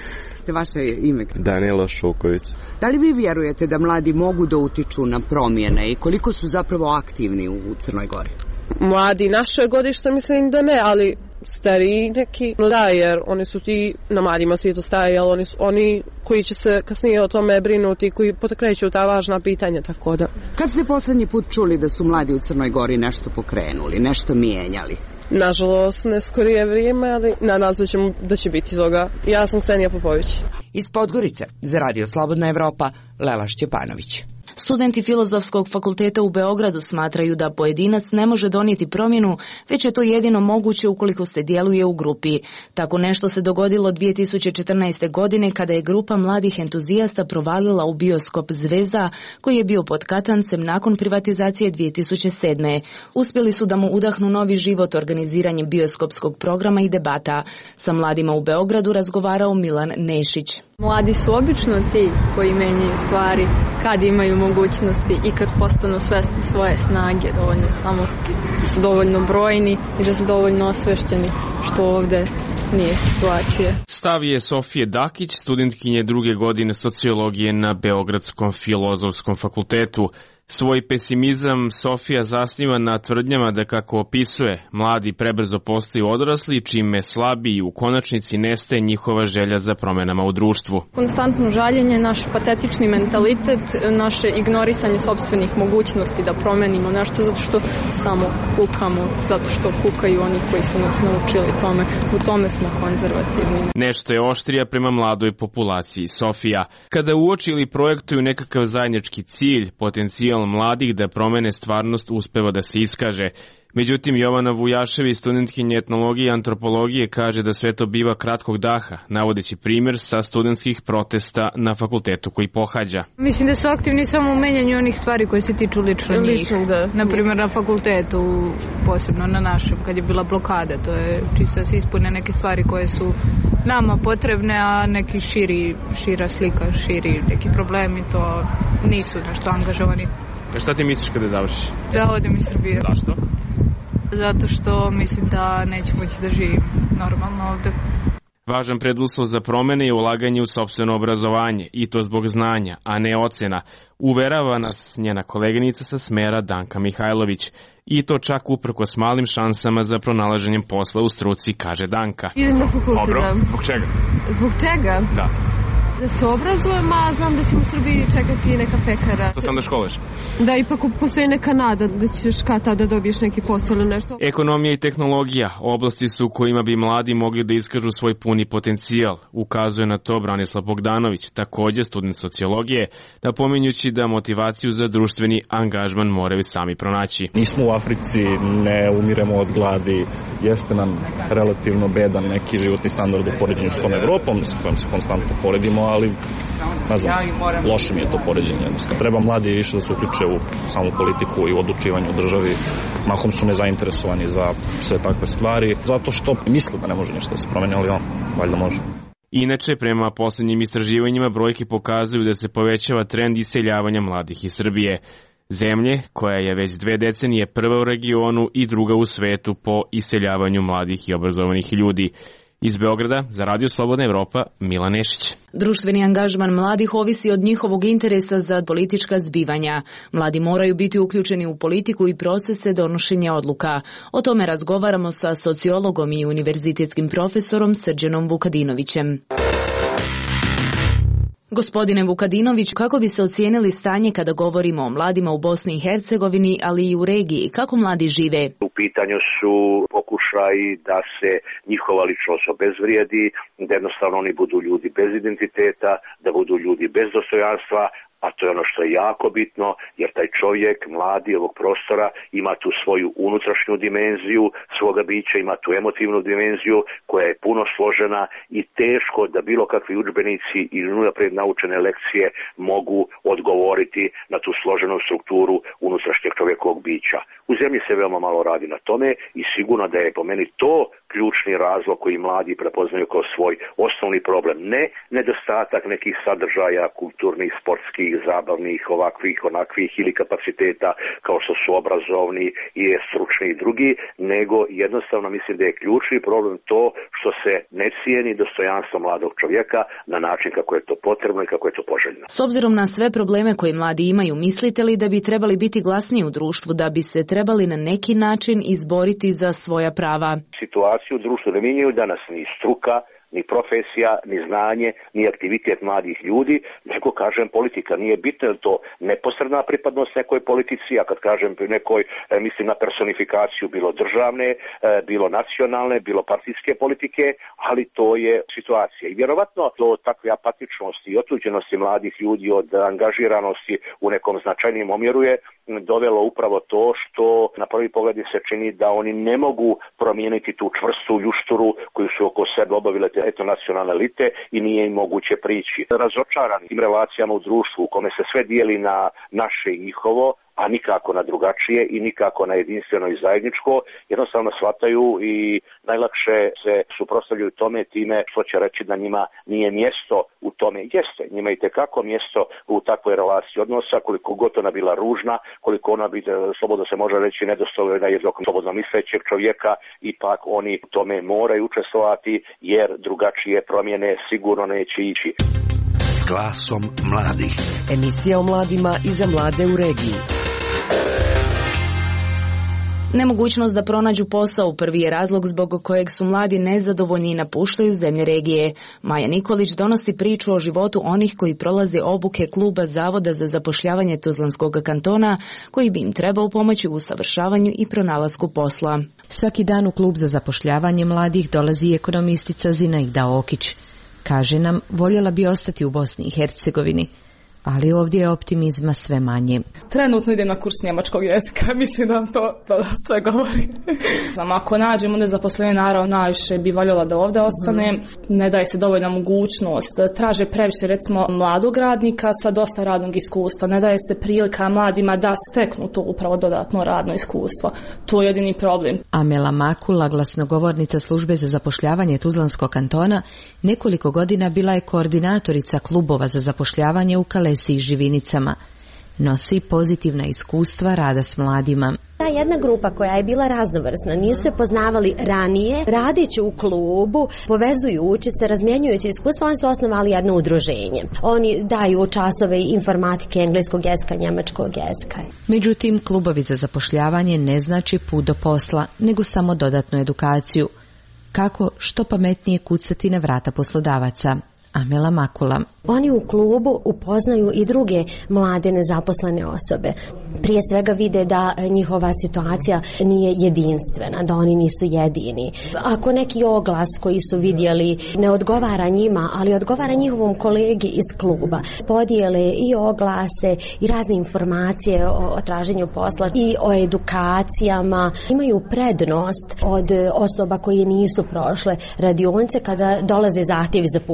Vaše ime? Danilo Šuković. Da li vi vjerujete da mladi mogu da utiču na promjene i koliko su zapravo aktivni u Crnoj Gori? Mladi naše godište mislim da ne, ali stariji neki, no da, jer oni su ti na mladima svijetu staje, ali oni su oni koji će se kasnije o tome brinuti, koji potakreću ta važna pitanja, tako da. Kad ste posljednji put čuli da su mladi u Crnoj Gori nešto pokrenuli, nešto mijenjali? Nažalost, ne skorije vrijeme, ali nadam se da će biti toga. Ja sam Ksenija Popović. Iz Podgorice, za Radio Slobodna Evropa, Lela Šćepanović. Studenti Filozofskog fakulteta u Beogradu smatraju da pojedinac ne može donijeti promjenu, već je to jedino moguće ukoliko se djeluje u grupi. Tako nešto se dogodilo dvije tisuće četrnaeste. godine kada je grupa mladih entuzijasta provalila u bioskop Zvezda, koji je bio pod katancem nakon privatizacije dvije tisuće sedme. Uspjeli su da mu udahnu novi život organiziranjem bioskopskog programa i debata. Sa mladima u Beogradu razgovarao Milan Nešić. Mladi su obično ti koji menjaju stvari kad imaju mogućnosti i kad postanu svesni svoje snage, dovoljno samo su dovoljno brojni i da su dovoljno osvešćeni, što ovdje nije situacija. Stav je Sofije Dakić, studentkinje druge godine sociologije na Beogradskom filozofskom fakultetu. Svoj pesimizam Sofija zasniva na tvrdnjama da, kako opisuje, mladi prebrzo postaju odrasli, čime slabi i u konačnici nestaje njihova želja za promjenama u društvu. Konstantno žaljenje, naš patetični mentalitet, naše ignorisanje sopstvenih mogućnosti da promenimo nešto zato što samo kukamo, zato što kukaju oni koji su nas naučili tome. U tome smo konzervativni. Nešto je oštrija prema mladoj populaciji. Sofija, kada uoči ili projektuju nekakav zajednički cilj, potencijal mladih da promene stvarnost uspeva da se iskaže. Međutim, Jovana Vujašević, studentkinja etnologije i antropologije, kaže da sve to biva kratkog daha, navodeći primjer sa studentskih protesta na fakultetu koji pohađa. Mislim da su aktivni samo u menjanju onih stvari koje se tiču lično njih. Da. Naprimjer na fakultetu, posebno na našem, kad je bila blokada, to je čisto da se ispune neke stvari koje su nama potrebne, a neki širi, šira slika, širi neki problemi, to nisu nešto angažovani. A šta ti misliš kada završiš? Da odem iz Srbije. Zašto? Zato što mislim da neću moći da živim normalno ovdje. Važan preduslov za promjene je ulaganje u sopstveno obrazovanje, i to zbog znanja, a ne ocena, uverava nas njena koleginica sa smera Danka Mihajlović. I to čak uprkos malim šansama za pronalaženjem posla u struci, kaže Danka. Idem na fakultet. Dobro, zbog čega? Zbog čega? Da. Da se obrazujem, a znam da će u Srbiji čekati neka pekara. To sam da školeš? Da, ipak postoji neka nada da ćeš kad tada dobiješ neki posao ili nešto. Ekonomija i tehnologija oblasti su u kojima bi mladi mogli da iskažu svoj puni potencijal, ukazuje na to Branislav Bogdanović, također student sociologije, napominjući da motivaciju za društveni angažman moraju sami pronaći. Nismo u Africi, ne umiremo od gladi, jeste nam relativno bedan neki životni standard u poređenju s tom Evropom, s kojom se konstantno poredimo, ali ne znam, loše mi je to poređenje jednostavno. Treba mladi više da se uključe u samu politiku i u odlučivanje u državi. Mahom su nezainteresovani za sve takve stvari, zato što misle da ne može ništa da se promeni, ali on, valjda može. Inače, prema poslednjim istraživanjima, brojke pokazuju da se povećava trend iseljavanja mladih iz Srbije, zemlje koja je već dve decenije prva u regionu i druga u svetu po iseljavanju mladih i obrazovanih ljudi. Iz Beograda, za Radio Slobodna Evropa, Milan Nešić. Društveni angažman mladih ovisi od njihovog interesa za politička zbivanja. Mladi moraju biti uključeni u politiku i procese donošenja odluka. O tome razgovaramo sa sociologom i univerzitetskim profesorom Srđanom Vukadinovićem. Gospodine Vukadinović, kako bi se ocijenili stanje kada govorimo o mladima u Bosni i Hercegovini, ali i u regiji? Kako mladi žive? U pitanju su pokušaji da se njihova ličnost obezvrijedi, da jednostavno oni budu ljudi bez identiteta, da budu ljudi bez dostojanstva, a to je ono što je jako bitno, jer taj čovjek, mladi ovog prostora, ima tu svoju unutrašnju dimenziju svoga bića, ima tu emotivnu dimenziju koja je puno složena i teško da bilo kakvi udžbenici ili unaprijed naučene lekcije mogu odgovoriti na tu složenu strukturu unutrašnjeg čovjekovog bića. U zemlji se veoma malo radi na tome i sigurno da je po meni to ključni razlog koji mladi prepoznaju kao svoj osnovni problem. Ne nedostatak nekih sadržaja, kulturnih, sportskih, zabavnih, ovakvih, onakvih ili kapaciteta kao što su obrazovni i stručni i drugi, nego jednostavno mislim da je ključni problem to što se ne cijeni dostojanstvo mladog čovjeka na način kako je to potrebno i kako je to poželjno. S obzirom na sve probleme koje mladi imaju, mislite li da bi trebali biti glasniji u društvu, da bi se trebali na neki način izboriti za svoja prava? Situaciju u društvu ne mijenjaju danas ni struka, ni profesija, ni znanje, ni aktivitet mladih ljudi, nego kažem politika. Nije bitno to neposredna pripadnost nekoj politici, a kad kažem nekoj, mislim na personifikaciju bilo državne, bilo nacionalne, bilo partijske politike, ali to je situacija. I vjerovatno do takve apatičnosti i otuđenosti mladih ljudi od angažiranosti u nekom značajnim omjeru je dovelo upravo to što na prvi pogled se čini da oni ne mogu promijeniti tu čvrstu ljušturu koju su oko sebe obavile te eto nacionalne elite i nije im moguće prići. Razočarani tim relacijama u društvu u kome se sve dijeli na naše i njihovo, a nikako na drugačije i nikako na jedinstveno i zajedničko, jednostavno shvataju i najlakše se suprotstavljaju tome time što će reći da njima nije mjesto u tome. Jeste, njima i tekako mjesto u takvoj relaciji odnosa, koliko god ona bila ružna, koliko ona bi, slobodno se može reći, nedostojna jednog slobodno mislećeg čovjeka, ipak oni u tome moraju učestvovati jer drugačije promjene sigurno neće ići. Glasom mladih. Emisija o mladima i za mlade u regiji. Nemogućnost da pronađu posao prvi je razlog zbog kojeg su mladi nezadovoljni i napuštaju zemlje regije. Maja Nikolić donosi priču o životu onih koji prolaze obuke kluba Zavoda za zapošljavanje Tuzlanskog kantona, koji bi im trebao pomoći u usavršavanju i pronalasku posla. Svaki dan u klub za zapošljavanje mladih dolazi ekonomistica Zinaida Okić. Kaže nam, voljela bi ostati u Bosni i Hercegovini, ali ovdje je optimizma sve manje. Trenutno idem na kurs njemačkog jezika, mislim da vam to da sve govori. Znam, ako nađemo nezaposlenje, naravno najviše bi voljela da ovdje ostane, mm. ne daje se dovoljna mogućnost, traže previše recimo mladog radnika sa dosta radnog iskustva, ne daje se prilika mladima da steknu to upravo dodatno radno iskustvo. To je jedini problem. Amela Makula, glasnogovornica službe za zapošljavanje Tuzlanskog kantona, nekoliko godina bila je koordinatorica klubova za zapošljavanje u Kalesi i Živinicama. Nosi pozitivna iskustva rada s mladima. Ta jedna grupa koja je bila raznovrsna, nisu je poznavali ranije, radeći u klubu, povezujući se, razmjenjujući iskustva, oni su osnovali jedno udruženje. Oni daju časove informatike, engleskog jezika, njemačkog jezika. Međutim, klubovi za zapošljavanje ne znači put do posla, nego samo dodatnu edukaciju. Kako što pametnije kucati na vrata poslodavaca. Amela Makula. Oni u klubu upoznaju i druge mlade nezaposlene osobe. Prije svega vide da njihova situacija nije jedinstvena, da oni nisu jedini. Ako neki oglas koji su vidjeli ne odgovara njima, ali odgovara njihovom kolegi iz kluba, podijele i oglase i razne informacije o, o traženju posla i o edukacijama, imaju prednost od osoba koje nisu prošle radionice kada dolaze zahtjevi za posredovanje.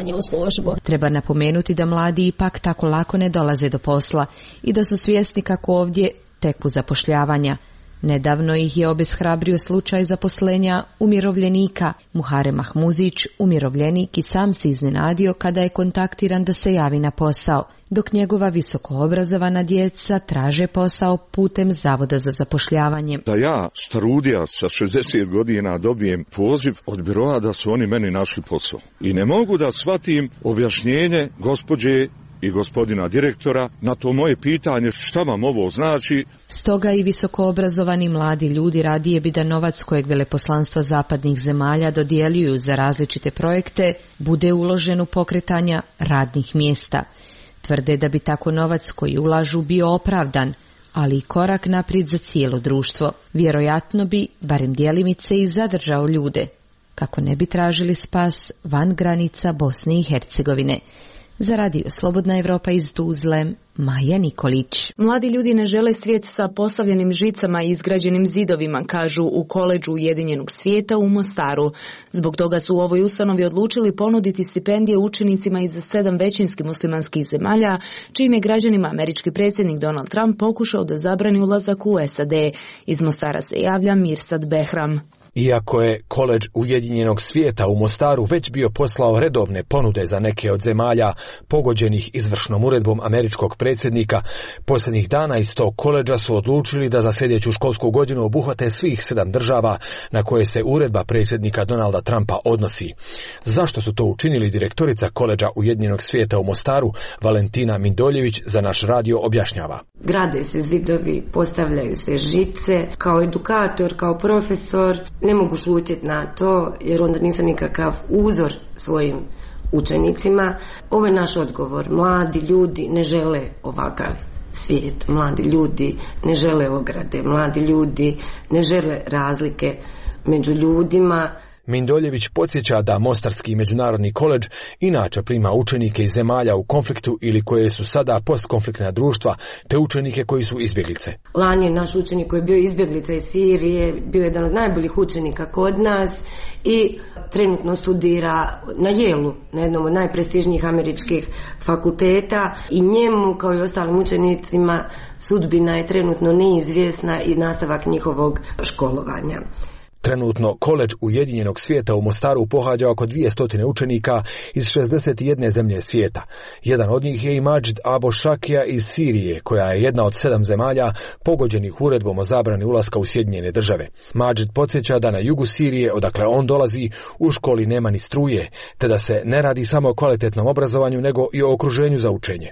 primanje u službu. Treba napomenuti da mladi ipak tako lako ne dolaze do posla i da su svjesni kako ovdje teku zapošljavanja. Nedavno ih je obeshrabrio slučaj zaposlenja umirovljenika. Muharem Mahmuzić, umirovljenik, i sam se iznenadio kada je kontaktiran da se javi na posao, dok njegova visokoobrazovana djeca traže posao putem Zavoda za zapošljavanje. Da ja, starudija sa šezdeset godina, dobijem poziv od biroa da su oni meni našli posao. I ne mogu da shvatim objašnjenje gospođe i gospodina direktora na to moje pitanje šta vam ovo znači. Stoga i visokoobrazovani mladi ljudi radije bi da novac kojeg veleposlanstva zapadnih zemalja dodjeljuju za različite projekte bude uložen u pokretanja radnih mjesta. Tvrde da bi tako novac koji ulažu bio opravdan, ali i korak naprijed za cijelo društvo. Vjerojatno bi, barem djelimice, i zadržao ljude, kako ne bi tražili spas van granica Bosne i Hercegovine. Za radio Slobodna Evropa iz Tuzle, Maja Nikolić. Mladi ljudi ne žele svijet sa postavljenim žicama i izgrađenim zidovima, kažu u koledžu Ujedinjenog svijeta u Mostaru. Zbog toga su u ovoj ustanovi odlučili ponuditi stipendije učenicima iz sedam većinski muslimanskih zemalja, čim je građanima američki predsjednik Donald Trump pokušao da zabrani ulazak u S A D. Iz Mostara se javlja Mirsad Behram. Iako je koledž Ujedinjenog svijeta u Mostaru već bio poslao redovne ponude za neke od zemalja pogođenih izvršnom uredbom američkog predsjednika, posljednjih dana iz tog koledža su odlučili da za sljedeću školsku godinu obuhvate svih sedam država na koje se uredba predsjednika Donalda Trumpa odnosi. Zašto su to učinili, direktorica koledža Ujedinjenog svijeta u Mostaru, Valentina Mindoljević, za naš radio objašnjava. Grade se zidovi, postavljaju se žice. Kao edukator, kao profesor ne mogu šutjeti na to, jer onda nisam nikakav uzor svojim učenicima. Ovo je naš odgovor. Mladi ljudi ne žele ovakav svijet. Mladi ljudi ne žele ograde. Mladi ljudi ne žele razlike među ljudima. Mindoljević podsjeća da Mostarski međunarodni koledž inače prima učenike iz zemalja u konfliktu ili koje su sada postkonfliktna društva, te učenike koji su izbjeglice. Lani je naš učenik koji je bio izbjeglica iz Sirije, bio jedan od najboljih učenika kod nas i trenutno studira na Yale, na jednom od najprestižnijih američkih fakulteta, i njemu kao i ostalim učenicima sudbina je trenutno neizvjesna i nastavak njihovog školovanja. Trenutno koledž Ujedinjenog svijeta u Mostaru pohađa oko dvjesto učenika iz šezdeset jedne zemlje svijeta. Jedan od njih je i Mađid Abo Šakija iz Sirije, koja je jedna od sedam zemalja pogođenih uredbom o zabrani ulaska u Sjedinjene države. Mađid podsjeća da na jugu Sirije, odakle on dolazi, u školi nema ni struje, te da se ne radi samo o kvalitetnom obrazovanju, nego i o okruženju za učenje.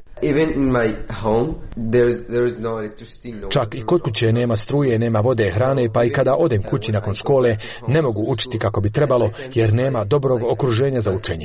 Čak i kod kuće nema struje, nema vode, hrane, pa i kada odem kući nakon škole ne mogu učiti kako bi trebalo, jer nema dobrog okruženja za učenje.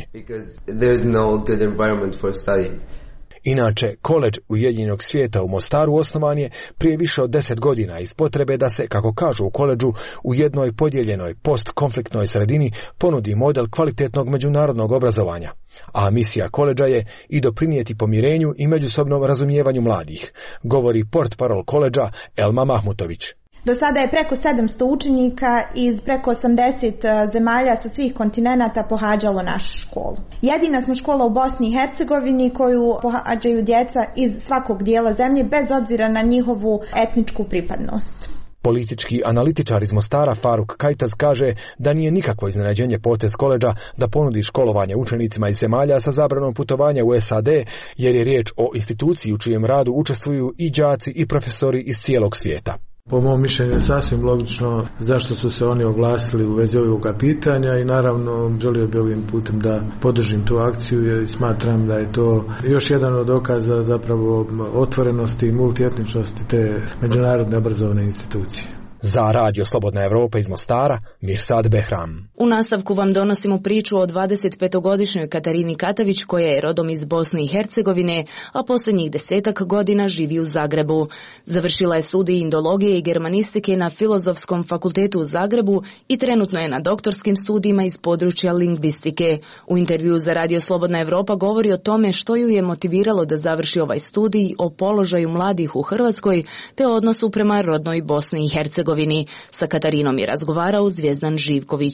Inače, koledž Ujedinjenog svijeta u Mostaru osnovan je prije više od deset godina iz potrebe da se, kako kažu u koledžu, u jednoj podijeljenoj postkonfliktnoj sredini ponudi model kvalitetnog međunarodnog obrazovanja. A misija koledža je i doprinijeti pomirenju i međusobnom razumijevanju mladih, govori portparol koledža Elma Mahmutović. Do sada je preko sedamsto učenika iz preko osamdeset zemalja sa svih kontinenata pohađalo našu školu. Jedina smo škola u Bosni i Hercegovini koju pohađaju djeca iz svakog dijela zemlje bez obzira na njihovu etničku pripadnost. Politički analitičar iz Mostara Faruk Kajtaz kaže da nije nikakvo iznenađenje potez koledža da ponudi školovanje učenicima iz zemalja sa zabranom putovanja u S A D, jer je riječ o instituciji u čijem radu učestvuju i đaci i profesori iz cijelog svijeta. Po mom mišljenju je sasvim logično zašto su se oni oglasili u vezi ovoga pitanja i naravno želio bih ovim putem da podržim tu akciju i smatram da je to još jedan od dokaza zapravo otvorenosti i multietničnosti te međunarodne obrazovne institucije. Za radio Slobodna Evropa iz Mostara, Mirsad Behram. U nastavku vam donosimo priču o dvadesetpetogodišnjoj Katarini Katavić, koja je rodom iz Bosne i Hercegovine, a posljednjih desetak godina živi u Zagrebu. Završila je studij indologije i germanistike na Filozofskom fakultetu u Zagrebu i trenutno je na doktorskim studijima iz područja lingvistike. U intervju za radio Slobodna Evropa govori o tome što ju je motiviralo da završi ovaj studij, o položaju mladih u Hrvatskoj te odnosu prema rodnoj Bosni i Hercegovini. Sa Katarinom je razgovarao Zvijezdan Živković.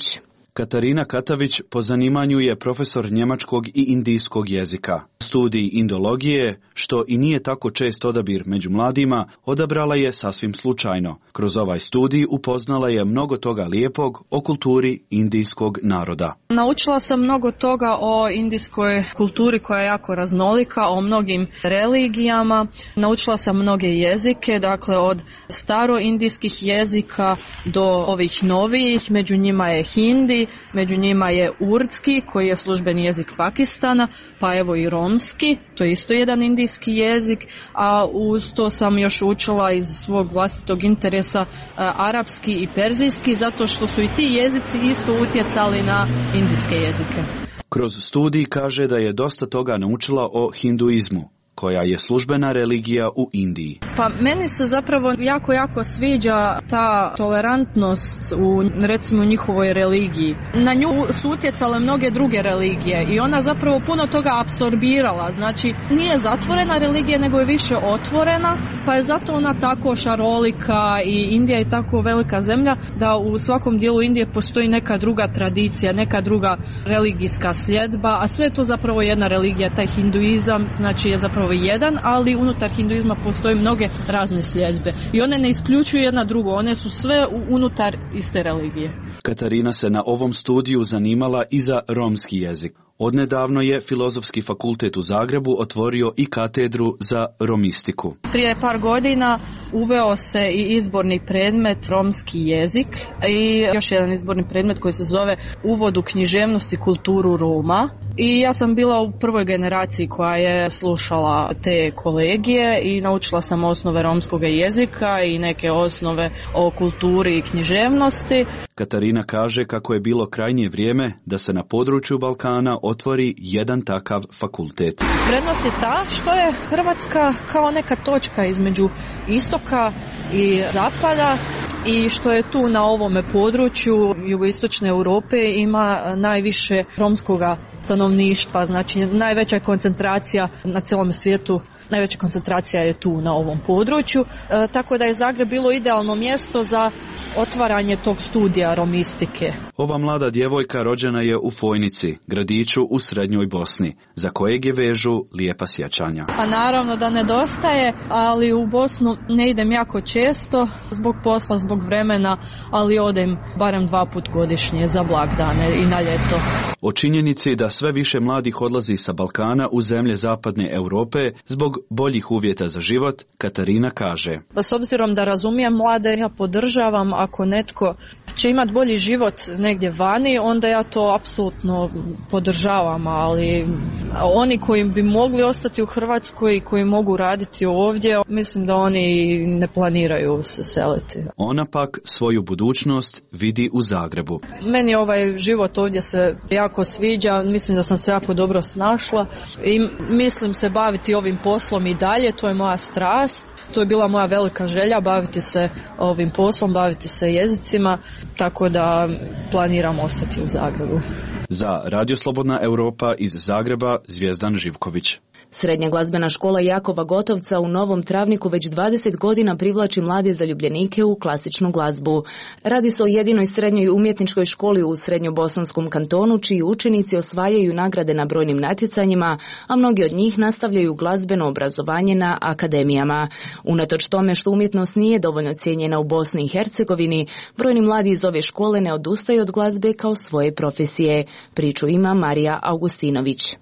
Katarina Katavić po zanimanju je profesor njemačkog i indijskog jezika. Studij indologije, što i nije tako čest odabir među mladima, odabrala je sasvim slučajno. Kroz ovaj studij upoznala je mnogo toga lijepog o kulturi indijskog naroda. Naučila sam mnogo toga o indijskoj kulturi koja je jako raznolika, o mnogim religijama. Naučila sam mnoge jezike, dakle od staroindijskih jezika do ovih novijih, među njima je hindi, među njima je urdski koji je službeni jezik Pakistana, pa evo i romski, to je isto jedan indijski jezik, a uz to sam još učila iz svog vlastitog interesa a, arapski i perzijski, zato što su i ti jezici isto utjecali na indijske jezike. Kroz studij kaže da je dosta toga naučila o hinduizmu, koja je službena religija u Indiji. Pa meni se zapravo jako, jako sviđa ta tolerantnost u, recimo, njihovoj religiji. Na nju su utjecale mnoge druge religije i ona zapravo puno toga apsorbirala. Znači, nije zatvorena religija, nego je više otvorena, pa je zato ona tako šarolika i Indija je tako velika zemlja da u svakom dijelu Indije postoji neka druga tradicija, neka druga religijska sljedba, a sve je to zapravo jedna religija, taj hinduizam, znači je zapravo jedan, ali unutar hinduizma postoje mnoge razne sljedbe i one ne isključuju jedna drugu, one su sve unutar iste religije. Katarina se na ovom studiju zanimala i za romski jezik. Odnedavno je Filozofski fakultet u Zagrebu otvorio i katedru za romistiku. Prije par godina uveo se i izborni predmet romski jezik i još jedan izborni predmet koji se zove Uvod u književnost i kulturu Roma. I ja sam bila u prvoj generaciji koja je slušala te kolegije i naučila sam osnove romskog jezika i neke osnove o kulturi i književnosti. Katarina kaže kako je bilo krajnje vrijeme da se na području Balkana otvori jedan takav fakultet. Prednost je ta što je Hrvatska kao neka točka između istoka i zapada i što je tu na ovome području jugoistočne Europe ima najviše romskoga stanovništva, znači najveća koncentracija na cijelom svijetu. Najveća koncentracija je tu na ovom području, e, tako da je Zagreb bilo idealno mjesto za otvaranje tog studija romistike. Ova mlada djevojka rođena je u Fojnici, gradiću u srednjoj Bosni, za kojeg je vežu lijepa sjećanja. Pa naravno da nedostaje, ali u Bosnu ne idem jako često, zbog posla, zbog vremena, ali odem barem dva put godišnje za blagdane i na ljeto. O činjenici da sve više mladih odlazi sa Balkana u zemlje zapadne Europe zbog boljih uvjeta za život, Katarina kaže. Pa s obzirom da razumijem mlade, ja podržavam ako netko će imati bolji život negdje vani, onda ja to apsolutno podržavam, ali oni koji bi mogli ostati u Hrvatskoj i koji mogu raditi ovdje, mislim da oni ne planiraju se seliti. Ona pak svoju budućnost vidi u Zagrebu. Meni ovaj život ovdje se jako sviđa, mislim da sam se jako dobro snašla i mislim se baviti ovim poslom i dalje, to je moja strast. To je bila moja velika želja, baviti se ovim poslom, baviti se jezicima, tako da planiram ostati u Zagrebu. Za Radio Slobodna Europa iz Zagreba, Zvijezdan Živković. Srednja glazbena škola Jakova Gotovca u Novom Travniku već dvadeset godina privlači mlade zaljubljenike u klasičnu glazbu. Radi se o jedinoj srednjoj umjetničkoj školi u Srednjobosanskom kantonu, čiji učenici osvajaju nagrade na brojnim natjecanjima, a mnogi od njih nastavljaju glazbeno obrazovanje na akademijama. Unatoč tome što umjetnost nije dovoljno cijenjena u Bosni i Hercegovini, brojni mladi iz ove škole ne odustaju od glazbe kao svoje profesije. Priču ima Marija Augustinović.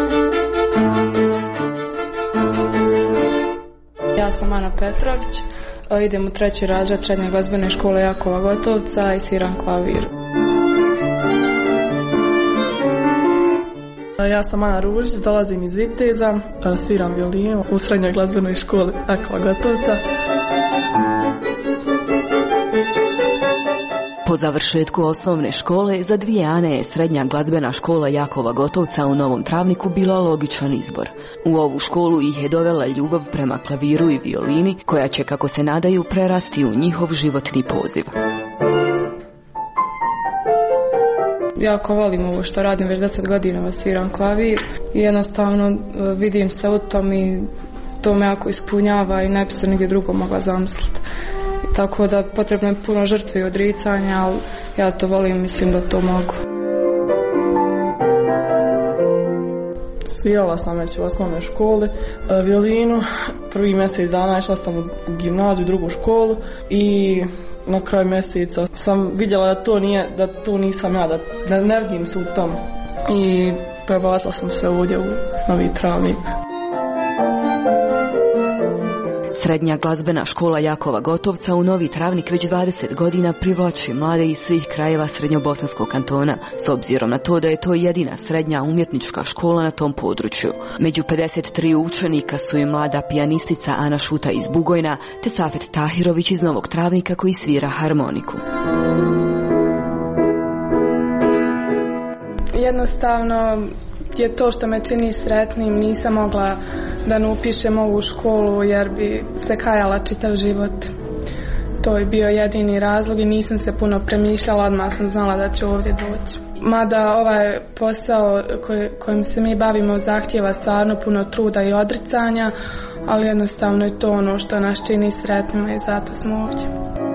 Ja sam Ana Petrović, idem u treći razred Srednje glazbene škole Jakova Gotovca i sviram klavir. Ja sam Ana Ružić, dolazim iz Viteza, sviram violinu u Srednjoj glazbenoj školi Jakova Gotovca. Po završetku osnovne škole za dvije Ane je Srednja glazbena škola Jakova Gotovca u Novom Travniku bila logičan izbor. U ovu školu ih je dovela ljubav prema klaviru i violini, koja će, kako se nadaju, prerasti u njihov životni poziv. Jako volim ovo što radim, već deset godina sviram klavir i jednostavno vidim se u tom i to me jako ispunjava i ne bi se nigdje drugo mogla zamisliti. Tako da potrebno je puno žrtve i odricanja, ali ja to volim, mislim da to mogu. Svirala sam već u osnovnoj školi violinu. Prvi mjesec dana išla sam u gimnaziju, drugu školu i na kraju mjeseca sam vidjela da to nije, da to nisam ja, da ne vidim se u tom. I prebacila sam se ovdje u Novi Travnik. Srednja glazbena škola Jakova Gotovca u Novi Travnik već dvadeset godina privlači mlade iz svih krajeva Srednjobosanskog kantona, s obzirom na to da je to jedina srednja umjetnička škola na tom području. Među pedeset tri učenika su i mlada pijanistica Ana Šuta iz Bugojna, te Safet Tahirović iz Novog Travnika koji svira harmoniku. Jednostavno je to što me čini sretnim, nisam mogla da ne upišem ovu školu jer bi se kajala čitav život. To je bio jedini razlog i nisam se puno premišljala, odmah sam znala da ću ovdje doći. Mada ovaj posao koj, kojim se mi bavimo zahtijeva stvarno puno truda i odricanja, ali jednostavno je to ono što nas čini sretnima i zato smo ovdje.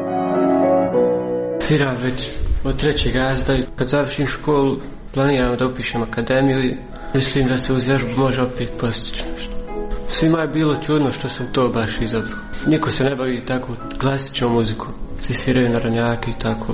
Sviram već od trećeg razreda i kad završim školu planiramo da upišem akademiju i mislim da se uz vježbu može opet postići nešto. Svima je bilo čudno što sam to baš izabrao. Niko se ne bavi tako klasičnom muzikom. Svi sviraju narodnjake i tako.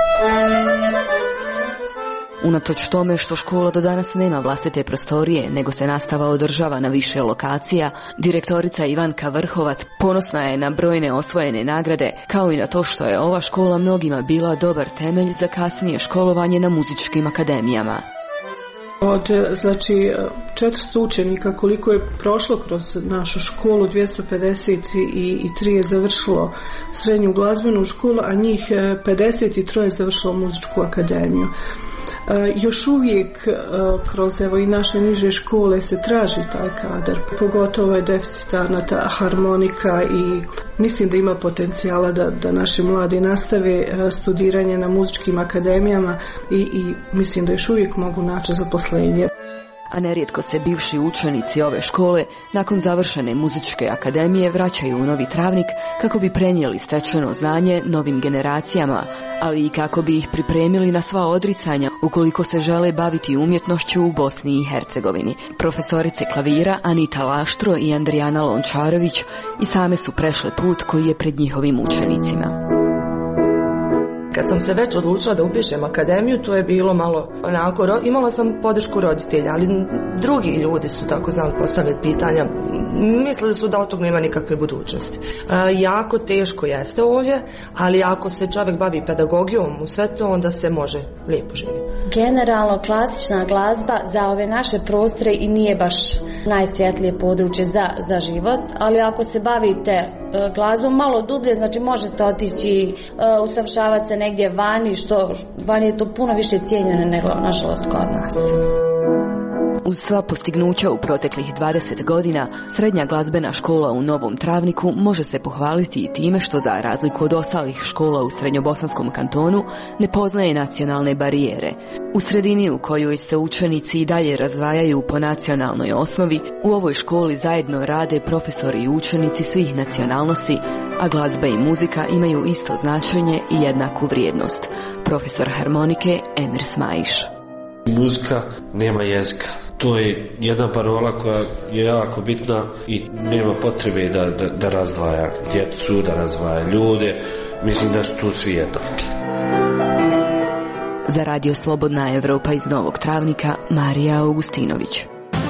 Unatoč tome što škola do danas nema vlastite prostorije, nego se nastava održava na više lokacija, direktorica Ivanka Vrhovac ponosna je na brojne osvojene nagrade, kao i na to što je ova škola mnogima bila dobar temelj za kasnije školovanje na muzičkim akademijama. Od znači četiristo učenika koliko je prošlo kroz našu školu, dvjesto pedeset tri je završilo srednju glazbenu školu, a njih pedeset tri je završilo muzičku akademiju. Još uvijek kroz evo i naše niže škole se traži taj kadar, pogotovo je deficitarna ta harmonika i mislim da ima potencijala da, da naši mladi nastave studiranje na muzičkim akademijama i, i mislim da još uvijek mogu naći zaposlenje. A nerijetko se bivši učenici ove škole nakon završene muzičke akademije vraćaju u Novi Travnik kako bi prenijeli stečeno znanje novim generacijama, ali i kako bi ih pripremili na sva odricanja ukoliko se žele baviti umjetnošću u Bosni i Hercegovini. Profesorice klavira Anita Laštro i Andrijana Lončarović i same su prešle put koji je pred njihovim učenicima. Kad sam se već odlučila da upišem akademiju, to je bilo malo onako, imala sam podršku roditelja, ali drugi ljudi su tako znali postavljati pitanja, mislili su da od tog nema nikakve budućnosti. E, jako teško jeste ovdje, ali ako se čovjek bavi pedagogijom u sve to, onda se može lijepo živjeti. Generalno klasična glazba za ove naše prostore i nije baš najsvjetlije područje za, za život, ali ako se bavite glazbom malo dublje, znači možete otići uh, usavršavati se negdje vani, što vani je to puno više cijenjeno nego nažalost kod nas. Uz sva postignuća u proteklih dvadeset godina, srednja glazbena škola u Novom Travniku može se pohvaliti i time što za razliku od ostalih škola u Srednjobosanskom kantonu ne poznaje nacionalne barijere. U sredini u kojoj se učenici i dalje razdvajaju po nacionalnoj osnovi, u ovoj školi zajedno rade profesori i učenici svih nacionalnosti, a glazba i muzika imaju isto značenje i jednaku vrijednost. Profesor harmonike Emir Smajiš. Muzika nema jezika. To je jedna parola koja je jako bitna i nema potrebe da, da, da razdvaja djecu, da razdvaja ljude. Mislim da su tu svi jednaki. Za Radio Slobodna Evropa iz Novog Travnika, Marija Augustinović.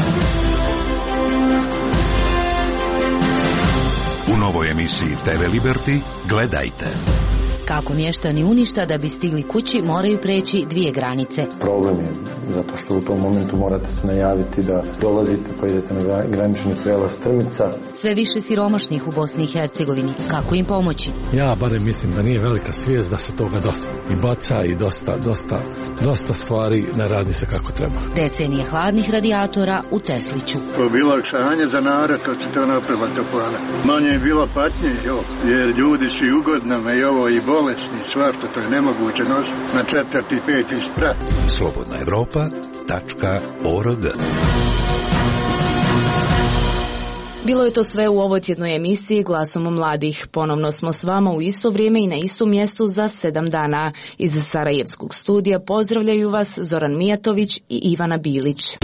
U novoj emisiji te ve Liberty gledajte. Kako mještani Uništa da bi stigli kući moraju preći dvije granice. Problem je zato što u tom momentu morate se najaviti da dolazite pa idete na granični prijelaz Strmica. Sve više siromašnih u Bosni i Hercegovini. Kako im pomoći? Ja barem mislim da nije velika svijest da se toga dosta i baca i dosta, dosta, dosta stvari ne radi se kako treba. Decenije hladnih radijatora u Tesliću. To je bilo olakšanje za narod kad se to napravila toplana. Manje je bilo patnje, jo, jer ljudi su i ugodnama i ovo i bolesni, svašta, to je nemoguće nositi na četvrti, peti sprat. Slobodna Evropa tačka org Bilo je to sve u ovotjednoj emisiji Glasom mladih. Ponovno smo s vama u isto vrijeme i na istom mjestu za sedam dana. Iz Sarajevskog studija pozdravljaju vas Zoran Mijatović i Ivana Bilić.